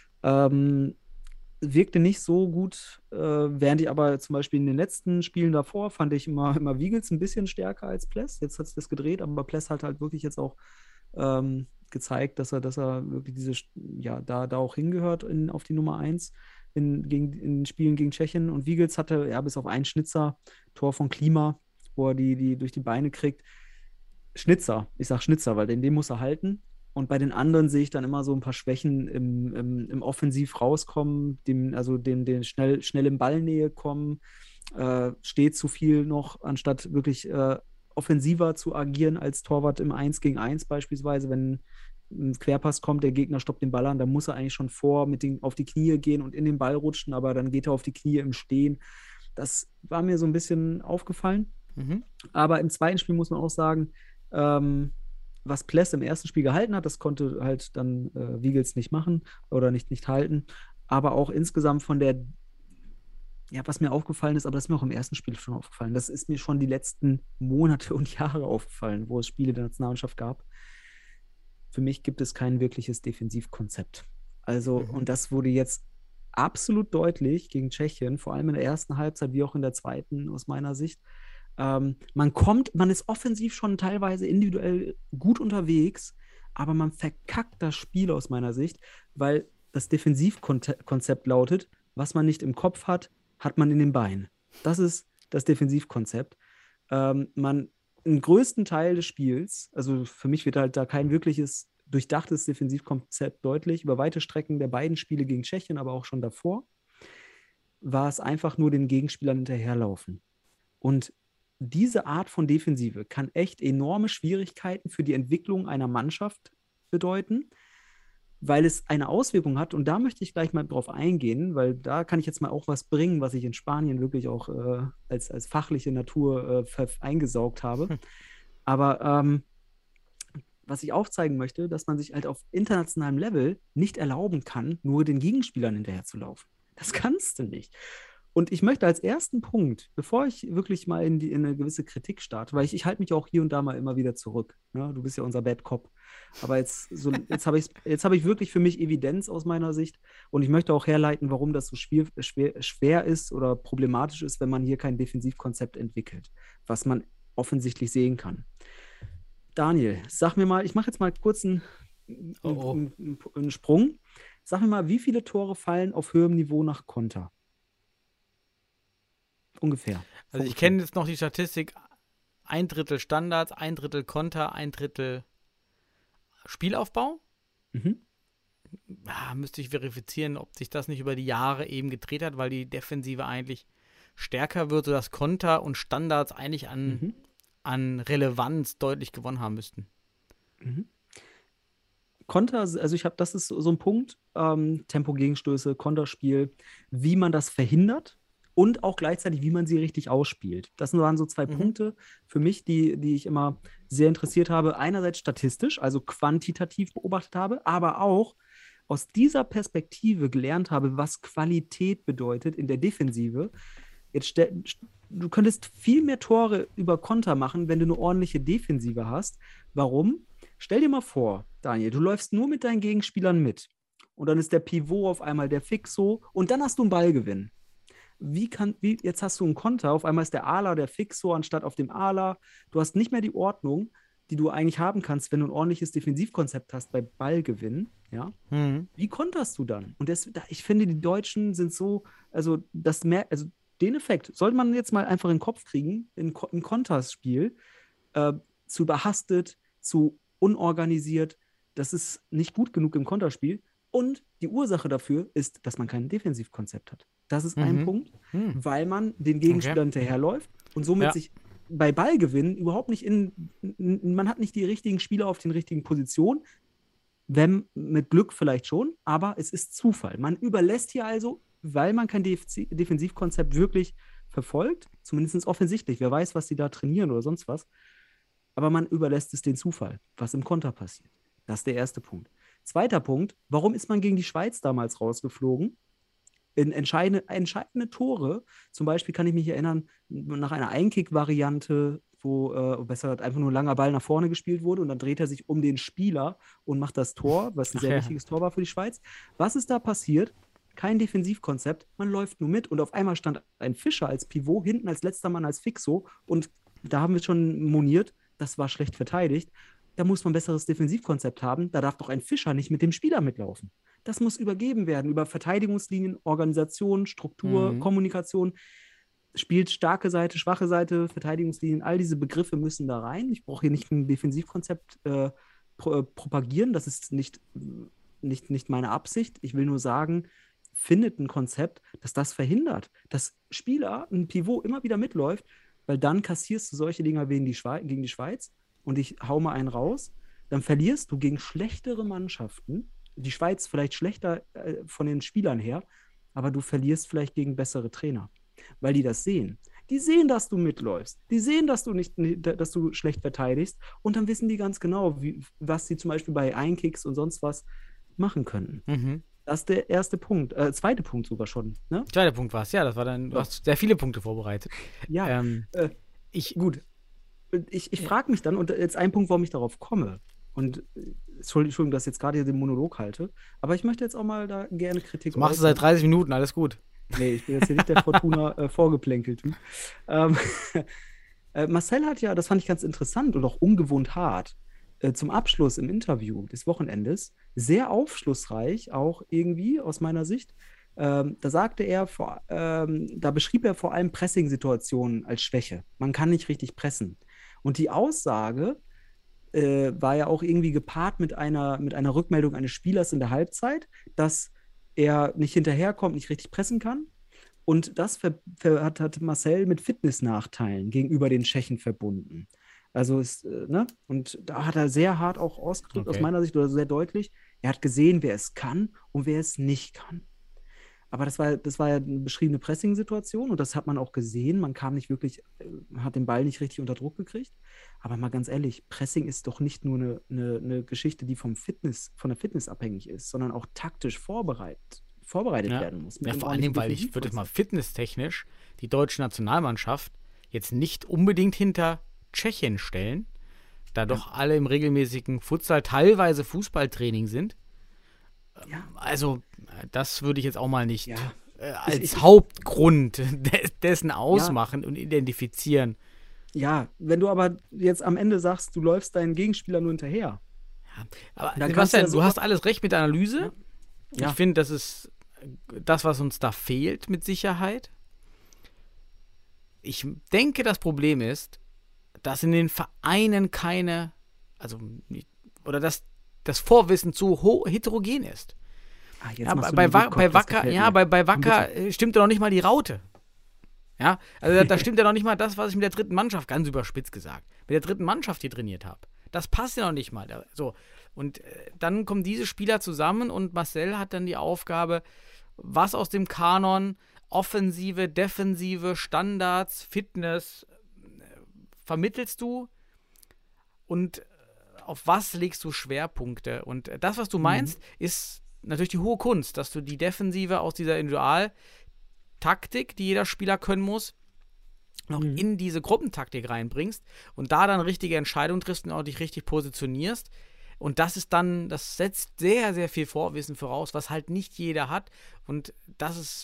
Wirkte nicht so gut, während ich aber zum Beispiel in den letzten Spielen davor fand ich immer Wiegels ein bisschen stärker als Pless. Jetzt hat sich das gedreht, aber Pless hat halt wirklich jetzt auch gezeigt, dass er wirklich da auch hingehört auf die Nummer 1 in Spielen gegen Tschechien. Und Wiegels hatte bis auf einen Schnitzer, Tor von Klima, wo er die durch die Beine kriegt. Schnitzer, ich sag Schnitzer, weil den muss er halten. Und bei den anderen sehe ich dann immer so ein paar Schwächen im Offensiv rauskommen, den schnell in Ballnähe kommen, steht zu viel noch, anstatt wirklich offensiver zu agieren als Torwart im 1 gegen 1 beispielsweise. Wenn ein Querpass kommt, der Gegner stoppt den Ball an, dann muss er eigentlich schon auf die Knie gehen und in den Ball rutschen, aber dann geht er auf die Knie im Stehen. Das war mir so ein bisschen aufgefallen. Mhm. Aber im zweiten Spiel muss man auch sagen, was Pless im ersten Spiel gehalten hat, das konnte halt dann Wiegels nicht machen oder nicht halten. Aber auch insgesamt was mir aufgefallen ist, aber das ist mir auch im ersten Spiel schon aufgefallen, das ist mir schon die letzten Monate und Jahre aufgefallen, wo es Spiele der Nationalmannschaft gab. Für mich gibt es kein wirkliches Defensivkonzept. Also, und das wurde jetzt absolut deutlich gegen Tschechien, vor allem in der ersten Halbzeit, wie auch in der zweiten aus meiner Sicht. Man ist offensiv schon teilweise individuell gut unterwegs, aber man verkackt das Spiel aus meiner Sicht, weil das Defensivkonzept lautet, was man nicht im Kopf hat, hat man in den Beinen. Das ist das Defensivkonzept. Im größten Teil des Spiels, also für mich wird halt da kein wirkliches durchdachtes Defensivkonzept deutlich, über weite Strecken der beiden Spiele gegen Tschechien, aber auch schon davor, war es einfach nur den Gegenspielern hinterherlaufen. Und diese Art von Defensive kann echt enorme Schwierigkeiten für die Entwicklung einer Mannschaft bedeuten, weil es eine Auswirkung hat. Und da möchte ich gleich mal drauf eingehen, weil da kann ich jetzt mal auch was bringen, was ich in Spanien wirklich auch als fachliche Natur eingesaugt habe. Aber was ich aufzeigen möchte, dass man sich halt auf internationalem Level nicht erlauben kann, nur den Gegenspielern hinterher zu laufen. Das kannst du nicht. Und ich möchte als ersten Punkt, bevor ich wirklich mal in eine gewisse Kritik starte, weil ich halte mich auch hier und da mal immer wieder zurück. Ne? Du bist ja unser Bad Cop. Aber jetzt habe ich wirklich für mich Evidenz aus meiner Sicht. Und ich möchte auch herleiten, warum das so schwer ist oder problematisch ist, wenn man hier kein Defensivkonzept entwickelt, was man offensichtlich sehen kann. Daniel, sag mir mal, ich mache jetzt mal kurz einen Sprung. Sag mir mal, wie viele Tore fallen auf höherem Niveau nach Konter? Ungefähr. Also ich kenne jetzt noch die Statistik, 1/3 Standards, 1/3 Konter, 1/3 Spielaufbau. Müsste ich verifizieren, ob sich das nicht über die Jahre eben gedreht hat, weil die Defensive eigentlich stärker wird, sodass Konter und Standards eigentlich an Relevanz deutlich gewonnen haben müssten. Konter, also das ist so ein Punkt, Tempo-Gegenstöße, Konterspiel, wie man das verhindert. Und auch gleichzeitig, wie man sie richtig ausspielt. Das waren so zwei Punkte für mich, die ich immer sehr interessiert habe. Einerseits statistisch, also quantitativ beobachtet habe, aber auch aus dieser Perspektive gelernt habe, was Qualität bedeutet in der Defensive. Du könntest viel mehr Tore über Konter machen, wenn du eine ordentliche Defensive hast. Warum? Stell dir mal vor, Daniel, du läufst nur mit deinen Gegenspielern mit. Und dann ist der Pivot auf einmal der Fixo und dann hast du einen Ballgewinn. jetzt hast du einen Konter, auf einmal ist der Ala der Fixo anstatt auf dem Ala. Du hast nicht mehr die Ordnung, die du eigentlich haben kannst, wenn du ein ordentliches Defensivkonzept hast bei Ballgewinn, ja. Wie konterst du dann? Und ich finde, die Deutschen sind so, also den Effekt sollte man jetzt mal einfach in den Kopf kriegen, im Konterspiel, zu überhastet, zu unorganisiert, das ist nicht gut genug im Konterspiel. Und die Ursache dafür ist, dass man kein Defensivkonzept hat. Das ist ein Punkt, weil man den Gegenspieler hinterherläuft und somit sich bei Ballgewinn überhaupt nicht man hat nicht die richtigen Spieler auf den richtigen Positionen, wenn mit Glück vielleicht schon, aber es ist Zufall. Man überlässt hier also, weil man kein Defensivkonzept wirklich verfolgt, zumindest offensichtlich, wer weiß, was sie da trainieren oder sonst was, aber man überlässt es den Zufall, was im Konter passiert. Das ist der erste Punkt. Zweiter Punkt, warum ist man gegen die Schweiz damals rausgeflogen? In entscheidende Tore, zum Beispiel kann ich mich erinnern, nach einer Einkick-Variante, wo besser einfach nur ein langer Ball nach vorne gespielt wurde und dann dreht er sich um den Spieler und macht das Tor, was ein sehr wichtiges Tor war für die Schweiz. Was ist da passiert? Kein Defensivkonzept, man läuft nur mit und auf einmal stand ein Fischer als Pivot, hinten als letzter Mann als Fixo und da haben wir schon moniert, das war schlecht verteidigt. Da muss man ein besseres Defensivkonzept haben. Da darf doch ein Fischer nicht mit dem Spieler mitlaufen. Das muss übergeben werden über Verteidigungslinien, Organisation, Struktur, Kommunikation. Spielt starke Seite, schwache Seite, Verteidigungslinien. All diese Begriffe müssen da rein. Ich brauche hier nicht ein Defensivkonzept propagieren. Das ist nicht meine Absicht. Ich will nur sagen, findet ein Konzept, das das verhindert. Dass Spieler, ein Pivot immer wieder mitläuft, weil dann kassierst du solche Dinger gegen die Schweiz. Und ich hau mal einen raus, dann verlierst du gegen schlechtere Mannschaften, die Schweiz vielleicht schlechter von den Spielern her, aber du verlierst vielleicht gegen bessere Trainer, weil die das sehen. Die sehen, dass du mitläufst, die sehen, dass du schlecht verteidigst und dann wissen die ganz genau, was sie zum Beispiel bei Einkicks und sonst was machen könnten. Das ist der erste Punkt, zweite Punkt sogar schon. Ne? Zweiter Punkt war es, ja, das war dann, du hast sehr viele Punkte vorbereitet. Ja, gut. Ich frage mich dann, und jetzt ein Punkt, warum ich darauf komme, und Entschuldigung, dass ich jetzt gerade hier den Monolog halte, aber ich möchte jetzt auch mal da gerne Kritik äußern. Machst du seit 30 Minuten, alles gut. Nee, ich bin jetzt hier nicht der Fortuna Vorgeplänkelt-Typ. Marcel hat ja, das fand ich ganz interessant und auch ungewohnt hart, zum Abschluss im Interview des Wochenendes, sehr aufschlussreich, auch irgendwie aus meiner Sicht. Da sagte er, da beschrieb er vor allem Pressing-Situationen als Schwäche. Man kann nicht richtig pressen. Und die Aussage war ja auch irgendwie gepaart mit einer Rückmeldung eines Spielers in der Halbzeit, dass er nicht hinterherkommt, nicht richtig pressen kann. Und das hat Marcel mit Fitnessnachteilen gegenüber den Tschechen verbunden. Also und da hat er sehr hart auch ausgedrückt, aus meiner Sicht, oder sehr deutlich, er hat gesehen, wer es kann und wer es nicht kann. Aber das war ja eine beschriebene Pressing-Situation und das hat man auch gesehen. Man kam nicht wirklich, hat den Ball nicht richtig unter Druck gekriegt. Aber mal ganz ehrlich, Pressing ist doch nicht nur eine Geschichte, die von der Fitness abhängig ist, sondern auch taktisch vorbereitet werden muss. Ja, vor allen Dingen, weil ich würde mal fitnesstechnisch die deutsche Nationalmannschaft jetzt nicht unbedingt hinter Tschechien stellen, da doch alle im regelmäßigen Futsal, teilweise Fußballtraining sind. Ja. Also, das würde ich jetzt auch mal nicht als Hauptgrund dessen ausmachen und identifizieren. Ja, wenn du aber jetzt am Ende sagst, du läufst deinen Gegenspieler nur hinterher. Ja, aber Sebastian, du hast alles recht mit der Analyse. Ja. Ich finde, das ist das, was uns da fehlt, mit Sicherheit. Ich denke, das Problem ist, dass in den Vereinen dass das Vorwissen zu heterogen ist. Bei Wacker stimmt ja noch nicht mal die Raute. Ja, also da stimmt ja noch nicht mal das, was ich mit der dritten Mannschaft, ganz überspitzt gesagt, mit der dritten Mannschaft hier trainiert habe. Das passt ja noch nicht mal. So. Und dann kommen diese Spieler zusammen und Marcel hat dann die Aufgabe, was aus dem Kanon Offensive, Defensive, Standards, Fitness vermittelst du und auf was legst du Schwerpunkte? Und das, was du meinst, ist natürlich die hohe Kunst, dass du die Defensive aus dieser Individualtaktik, die jeder Spieler können muss, noch in diese Gruppentaktik reinbringst und da dann richtige Entscheidungen triffst und auch dich richtig positionierst. Und das setzt sehr, sehr viel Vorwissen voraus, was halt nicht jeder hat. Und das ist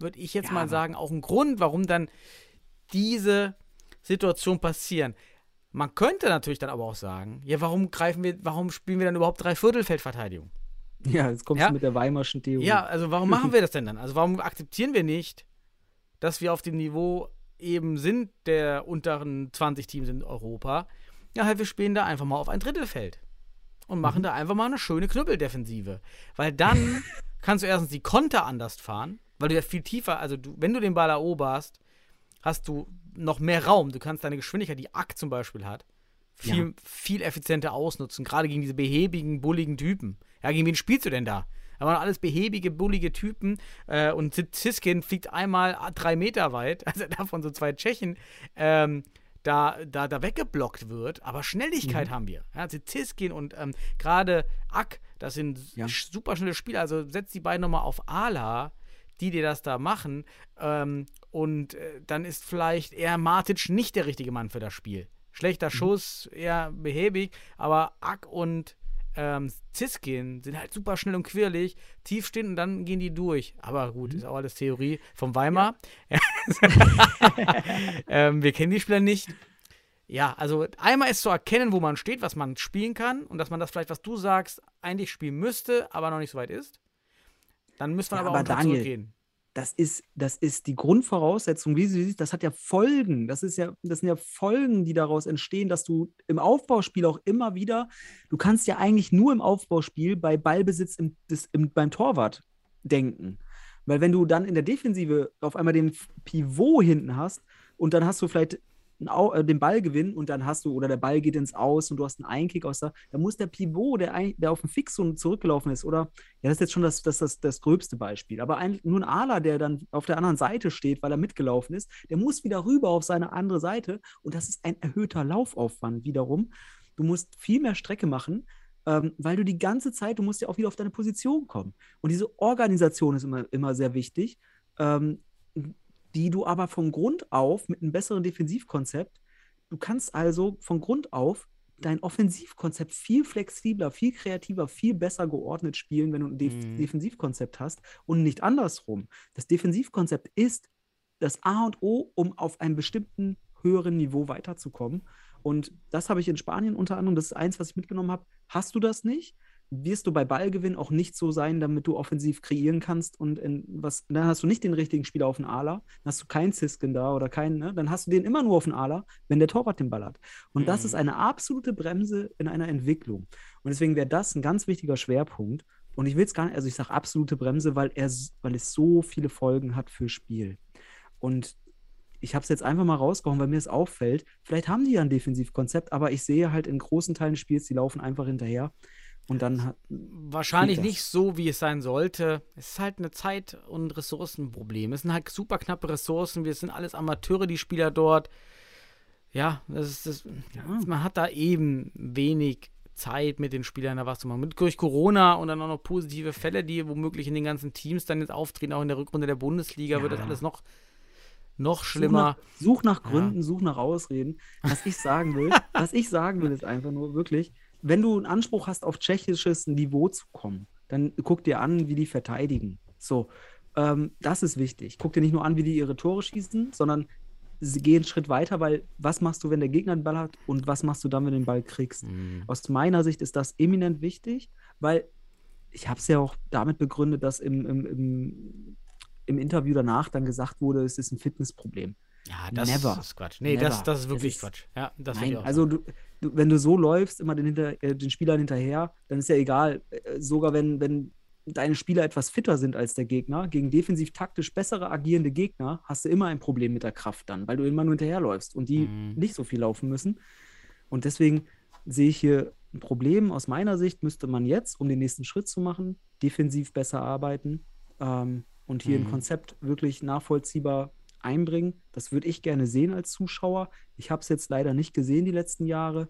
würde ich jetzt mal sagen, auch ein Grund, warum dann diese Situation passieren. Man könnte natürlich dann aber auch sagen, ja, warum spielen wir dann überhaupt Dreiviertelfeldverteidigung? Ja, jetzt kommst du mit der Weimarschen Theorie. Ja, also warum machen wir das denn dann? Also warum akzeptieren wir nicht, dass wir auf dem Niveau eben sind der unteren 20 Teams in Europa? Ja, halt, wir spielen da einfach mal auf ein Drittelfeld und machen da einfach mal eine schöne Knüppeldefensive. Weil dann kannst du erstens die Konter anders fahren, weil du ja viel tiefer, also wenn du den Ball eroberst, hast du noch mehr Raum. Du kannst deine Geschwindigkeit, die Ack zum Beispiel hat, viel effizienter ausnutzen, gerade gegen diese behäbigen, bulligen Typen. Ja, gegen wen spielst du denn da? Da waren alles behäbige, bullige Typen und Ziskin fliegt einmal 3 Meter weit, also davon so 2 Tschechen, da weggeblockt wird, aber Schnelligkeit haben wir. Ja, Ziskin und gerade Ack, das sind super schnelle Spieler, also setz die beiden nochmal auf Ala, die dir das da machen, und dann ist vielleicht eher Matic nicht der richtige Mann für das Spiel. Schlechter Schuss, eher behäbig, aber Ack und Ziskin sind halt super schnell und quirlig, tief stehen und dann gehen die durch. Aber gut, ist auch alles Theorie von Weimar. Ja. Wir kennen die Spieler nicht. Ja, also einmal ist zu erkennen, wo man steht, was man spielen kann und dass man das vielleicht, was du sagst, eigentlich spielen müsste, aber noch nicht so weit ist. Dann müsste man aber auch Daniel, zurückgehen. Das ist die Grundvoraussetzung, wie du siehst, das hat ja Folgen. Das sind ja Folgen, die daraus entstehen, dass du im Aufbauspiel auch immer wieder, du kannst ja eigentlich nur im Aufbauspiel bei Ballbesitz beim Torwart denken. Weil wenn du dann in der Defensive auf einmal den Pivot hinten hast und dann hast du vielleicht den Ball gewinnen und dann hast du, oder der Ball geht ins Aus und du hast einen Einkick aus da muss der Pivot, der auf dem Fixum zurückgelaufen ist, oder, ja, das ist jetzt schon das gröbste Beispiel, aber nur ein Ala, der dann auf der anderen Seite steht, weil er mitgelaufen ist, der muss wieder rüber auf seine andere Seite und das ist ein erhöhter Laufaufwand wiederum. Du musst viel mehr Strecke machen, weil du die ganze Zeit, du musst ja auch wieder auf deine Position kommen. Und diese Organisation ist immer sehr wichtig, die du aber von Grund auf mit einem besseren Defensivkonzept, du kannst also von Grund auf dein Offensivkonzept viel flexibler, viel kreativer, viel besser geordnet spielen, wenn du ein Defensivkonzept hast und nicht andersrum. Das Defensivkonzept ist das A und O, um auf einem bestimmten höheren Niveau weiterzukommen. Und das habe ich in Spanien unter anderem, das ist eins, was ich mitgenommen habe. Hast du das nicht, wirst du bei Ballgewinn auch nicht so sein, damit du offensiv kreieren kannst und dann hast du nicht den richtigen Spieler auf den Ala, dann hast du keinen Ziskin da oder keinen, ne? Dann hast du den immer nur auf den Ala, wenn der Torwart den Ball hat. Und das ist eine absolute Bremse in einer Entwicklung. Und deswegen wäre das ein ganz wichtiger Schwerpunkt. Und ich will es gar nicht, also ich sage absolute Bremse, weil es so viele Folgen hat fürs Spiel. Und ich habe es jetzt einfach mal rausgehauen, weil mir es auffällt, vielleicht haben die ja ein Defensivkonzept, aber ich sehe halt in großen Teilen des Spiels, die laufen einfach hinterher. Und dann wahrscheinlich nicht so, wie es sein sollte. Es ist halt eine Zeit- und Ressourcenproblem. Es sind halt super knappe Ressourcen. Wir sind alles Amateure, die Spieler dort. Ja, man hat da eben wenig Zeit, mit den Spielern da was zu machen. Durch Corona und dann auch noch positive Fälle, die womöglich in den ganzen Teams dann jetzt auftreten, auch in der Rückrunde der Bundesliga, wird das alles noch schlimmer. Such nach Gründen, such nach Ausreden. Was ich sagen will, ist einfach nur wirklich, wenn du einen Anspruch hast, auf tschechisches Niveau zu kommen, dann guck dir an, wie die verteidigen. So, das ist wichtig. Guck dir nicht nur an, wie die ihre Tore schießen, sondern sie gehen einen Schritt weiter, weil was machst du, wenn der Gegner den Ball hat und was machst du dann, wenn du den Ball kriegst? Aus meiner Sicht ist das eminent wichtig, weil ich habe es ja auch damit begründet, dass im Interview danach dann gesagt wurde, es ist ein Fitnessproblem. Ja, das ist Quatsch. Nee, das ist wirklich Quatsch. Ja, das nein, also wenn du so läufst, immer den Spielern hinterher, dann ist ja egal, sogar wenn deine Spieler etwas fitter sind als der Gegner, gegen defensiv taktisch bessere agierende Gegner, hast du immer ein Problem mit der Kraft dann, weil du immer nur hinterherläufst und die nicht so viel laufen müssen. Und deswegen sehe ich hier ein Problem. Aus meiner Sicht müsste man jetzt, um den nächsten Schritt zu machen, defensiv besser arbeiten und hier ein Konzept wirklich nachvollziehbar einbringen. Das würde ich gerne sehen als Zuschauer. Ich habe es jetzt leider nicht gesehen die letzten Jahre.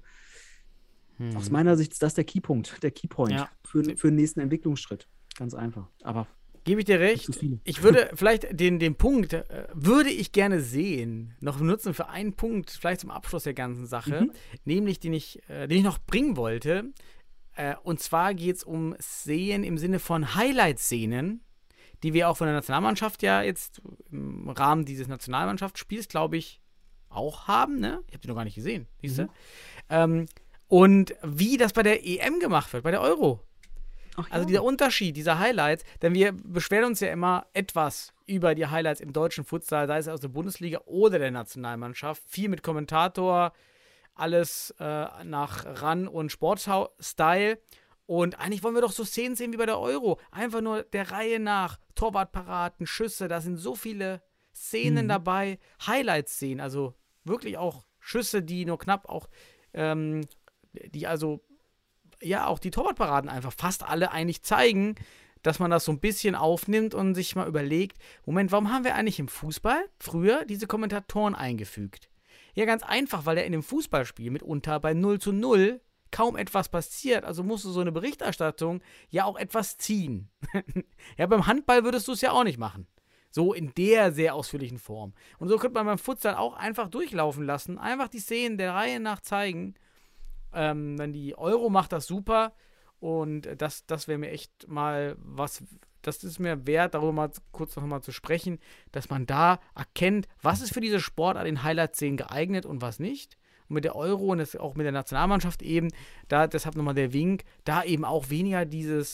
Aus meiner Sicht ist das der Keypoint für den nächsten Entwicklungsschritt. Ganz einfach. Aber gebe ich dir recht. Ich würde vielleicht den Punkt, würde ich gerne sehen, noch benutzen für einen Punkt, vielleicht zum Abschluss der ganzen Sache, nämlich den ich noch bringen wollte. Und zwar geht es um Szenen im Sinne von Highlight-Szenen, die wir auch von der Nationalmannschaft ja jetzt im Rahmen dieses Nationalmannschaftsspiels, glaube ich, auch haben, ne? Ich habe die noch gar nicht gesehen, siehst du? Und wie das bei der EM gemacht wird, bei der Euro. Ach, Also ja. dieser Unterschied, dieser Highlights, denn wir beschweren uns ja immer etwas über die Highlights im deutschen Futsal, sei es aus der Bundesliga oder der Nationalmannschaft. Viel mit Kommentator, alles nach Run- und Sportstyle. Und eigentlich wollen wir doch so Szenen sehen wie bei der Euro. Einfach nur der Reihe nach, Torwartparaden, Schüsse, da sind so viele Szenen dabei, Highlight-Szenen, also wirklich auch Schüsse, die nur knapp auch, die also, ja, auch die Torwartparaden einfach fast alle eigentlich zeigen, dass man das so ein bisschen aufnimmt und sich mal überlegt, Moment, warum haben wir eigentlich im Fußball früher diese Kommentatoren eingefügt? Ja, ganz einfach, weil ja in dem Fußballspiel mitunter bei 0:0 kaum etwas passiert, also musst du so eine Berichterstattung ja auch etwas ziehen. Ja, beim Handball würdest du es ja auch nicht machen. So in der sehr ausführlichen Form. Und so könnte man beim Futsal auch einfach durchlaufen lassen, einfach die Szenen der Reihe nach zeigen. Dann die Euro macht das super und das wäre mir echt mal was, das ist mir wert, darüber mal kurz noch mal zu sprechen, dass man da erkennt, was ist für diese Sportart in Highlight-Szenen geeignet und was nicht. Und mit der Euro und das auch mit der Nationalmannschaft eben, da deshalb nochmal der Wink, da eben auch weniger diese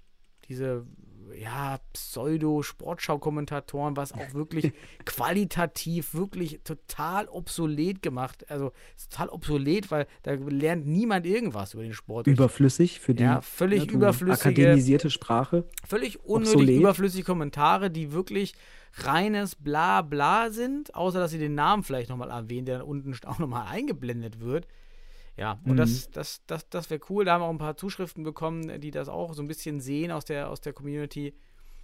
Pseudo-Sportschau-Kommentatoren, was auch wirklich qualitativ wirklich total obsolet gemacht, also total obsolet, weil da lernt niemand irgendwas über den Sport. Überflüssig für die völlig überflüssige, akademisierte Sprache. Völlig unnötig obsolet. Überflüssige Kommentare, die wirklich reines Blabla sind, außer dass sie den Namen vielleicht nochmal erwähnen, der dann unten auch nochmal eingeblendet wird. Ja, und das wäre cool. Da haben wir auch ein paar Zuschriften bekommen, die das auch so ein bisschen sehen aus der Community.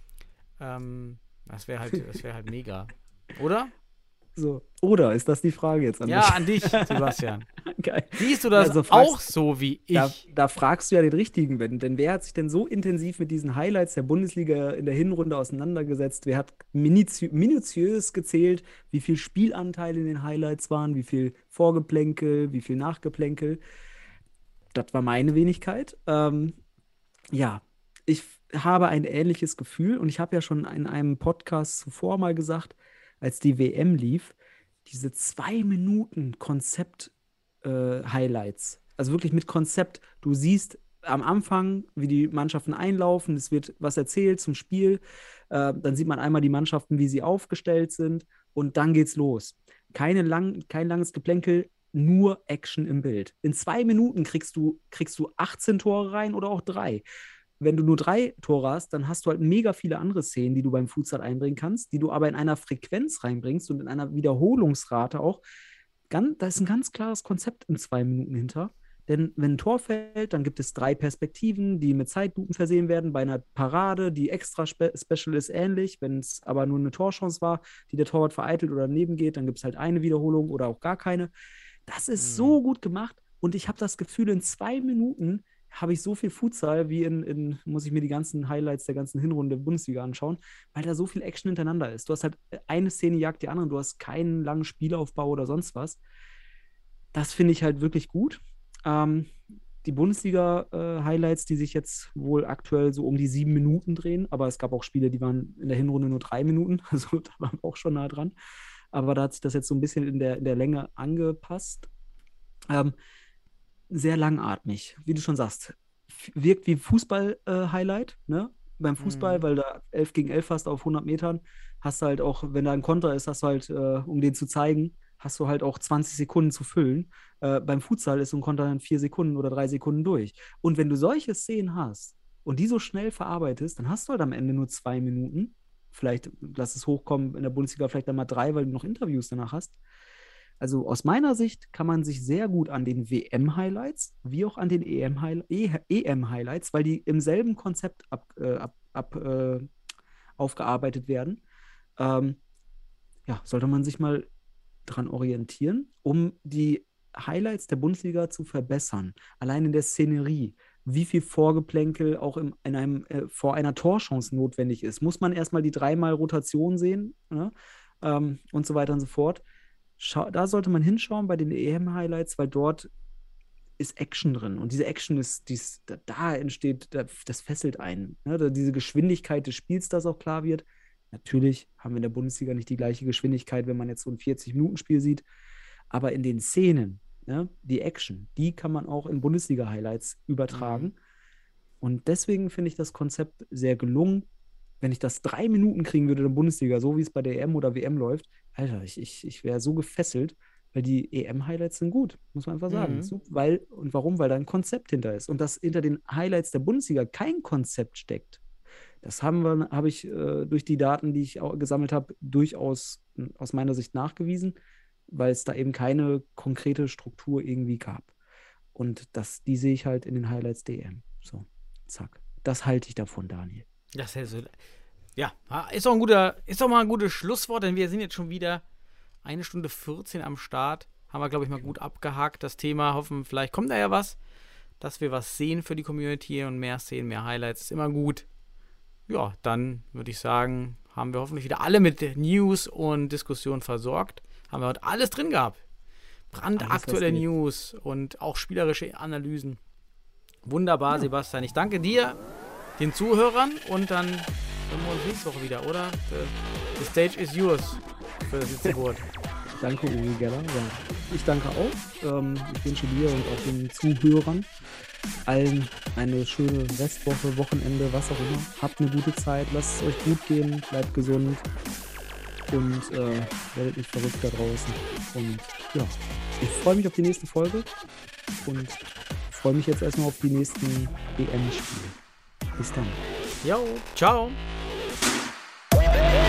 Das wäre halt mega. Oder? So. Oder ist das die Frage jetzt an Ja, dich? an dich, Sebastian. Geil. Siehst du das Also auch so wie ich? Da fragst du ja den Richtigen, Ben. Denn wer hat sich denn so intensiv mit diesen Highlights der Bundesliga in der Hinrunde auseinandergesetzt? Wer hat minutiös gezählt, wie viel Spielanteil in den Highlights waren, wie viel Vorgeplänkel, wie viel Nachgeplänkel? Das war meine Wenigkeit. Ja, ich habe ein ähnliches Gefühl und ich habe ja schon in einem Podcast zuvor mal gesagt, als die WM lief, diese 2 Minuten Konzept-Highlights, also wirklich mit Konzept. Du siehst am Anfang, wie die Mannschaften einlaufen, es wird was erzählt zum Spiel, dann sieht man einmal die Mannschaften, wie sie aufgestellt sind und dann geht's los. Kein langes Geplänkel, nur Action im Bild. In 2 Minuten kriegst du 18 Tore rein oder auch 3. Wenn du nur 3 Tore hast, dann hast du halt mega viele andere Szenen, die du beim Futsal einbringen kannst, die du aber in einer Frequenz reinbringst und in einer Wiederholungsrate auch. Da ist ein ganz klares Konzept in 2 Minuten hinter. Denn wenn ein Tor fällt, dann gibt es 3 Perspektiven, die mit Zeitlupen versehen werden. Bei einer Parade, die extra special ist, ähnlich. Wenn es aber nur eine Torchance war, die der Torwart vereitelt oder daneben geht, dann gibt es halt eine Wiederholung oder auch gar keine. Das ist so gut gemacht und ich habe das Gefühl, in 2 Minuten habe ich so viel Futsal, wie muss ich mir die ganzen Highlights der ganzen Hinrunde der Bundesliga anschauen, weil da so viel Action hintereinander ist. Du hast halt eine Szene jagt die andere, du hast keinen langen Spielaufbau oder sonst was. Das finde ich halt wirklich gut. Die Bundesliga-Highlights, die sich jetzt wohl aktuell so um die 7 Minuten drehen, aber es gab auch Spiele, die waren in der Hinrunde nur 3 Minuten, also da waren wir auch schon nah dran. Aber da hat sich das jetzt so ein bisschen in der Länge angepasst. Sehr langatmig, wie du schon sagst. Wirkt wie Fußball-Highlight, ne? Beim Fußball, weil da 11 gegen 11 hast auf 100 Metern, hast du halt auch, wenn da ein Konter ist, hast du halt, um den zu zeigen, hast du halt auch 20 Sekunden zu füllen. Beim Futsal ist so ein Konter dann 4 Sekunden oder 3 Sekunden durch. Und wenn du solche Szenen hast und die so schnell verarbeitest, dann hast du halt am Ende nur 2 Minuten. Vielleicht lass es hochkommen in der Bundesliga, vielleicht dann mal 3, weil du noch Interviews danach hast. Also aus meiner Sicht kann man sich sehr gut an den WM-Highlights wie auch an den EM-Highlights, weil die im selben Konzept aufgearbeitet werden, sollte man sich mal dran orientieren, um die Highlights der Bundesliga zu verbessern. Allein in der Szenerie, wie viel Vorgeplänkel auch vor einer Torchance notwendig ist. Muss man erstmal die 3-mal Rotation sehen, ne? Und so weiter und so fort. Da sollte man hinschauen bei den EM-Highlights, weil dort ist Action drin. Und diese Action da entsteht, das fesselt einen. Ne? Diese Geschwindigkeit des Spiels, das auch klar wird. Natürlich haben wir in der Bundesliga nicht die gleiche Geschwindigkeit, wenn man jetzt so ein 40-Minuten-Spiel sieht. Aber in den Szenen, ne, die Action, die kann man auch in Bundesliga-Highlights übertragen. Und deswegen finde ich das Konzept sehr gelungen. Wenn ich das 3 Minuten kriegen würde in der Bundesliga, so wie es bei der EM oder WM läuft, Alter, ich wäre so gefesselt, weil die EM-Highlights sind gut, muss man einfach sagen. Warum? Weil da ein Konzept hinter ist. Und dass hinter den Highlights der Bundesliga kein Konzept steckt, das habe ich durch die Daten, die ich auch gesammelt habe, durchaus aus meiner Sicht nachgewiesen, weil es da eben keine konkrete Struktur irgendwie gab. Und die sehe ich halt in den Highlights der EM. So, zack. Das halte ich davon, Daniel. Das ist so, ja, ist doch mal ein gutes Schlusswort, denn wir sind jetzt schon wieder 1 Stunde 14 am Start. Haben wir, glaube ich, mal gut abgehakt, das Thema. Hoffen, vielleicht kommt da ja was, dass wir was sehen für die Community und mehr Szenen, mehr Highlights. Ist immer gut. Ja, dann würde ich sagen, haben wir hoffentlich wieder alle mit News und Diskussionen versorgt. Haben wir heute alles drin gehabt. Brandaktuelle News und auch spielerische Analysen. Wunderbar, ja. Sebastian. Ich danke dir, den Zuhörern, und dann sehen wir uns nächste Woche wieder, oder? The stage is yours für das letzte Wort. Danke, Uri Geller. Ja. Ich danke auch. Ich wünsche dir und auch den Zuhörern allen eine schöne Restwoche, Wochenende, was auch immer. Habt eine gute Zeit, lasst es euch gut gehen, bleibt gesund und werdet nicht verrückt da draußen. Und ja, ich freue mich auf die nächste Folge und freue mich jetzt erstmal auf die nächsten EM-Spiele. Bis dann. Jo, ciao.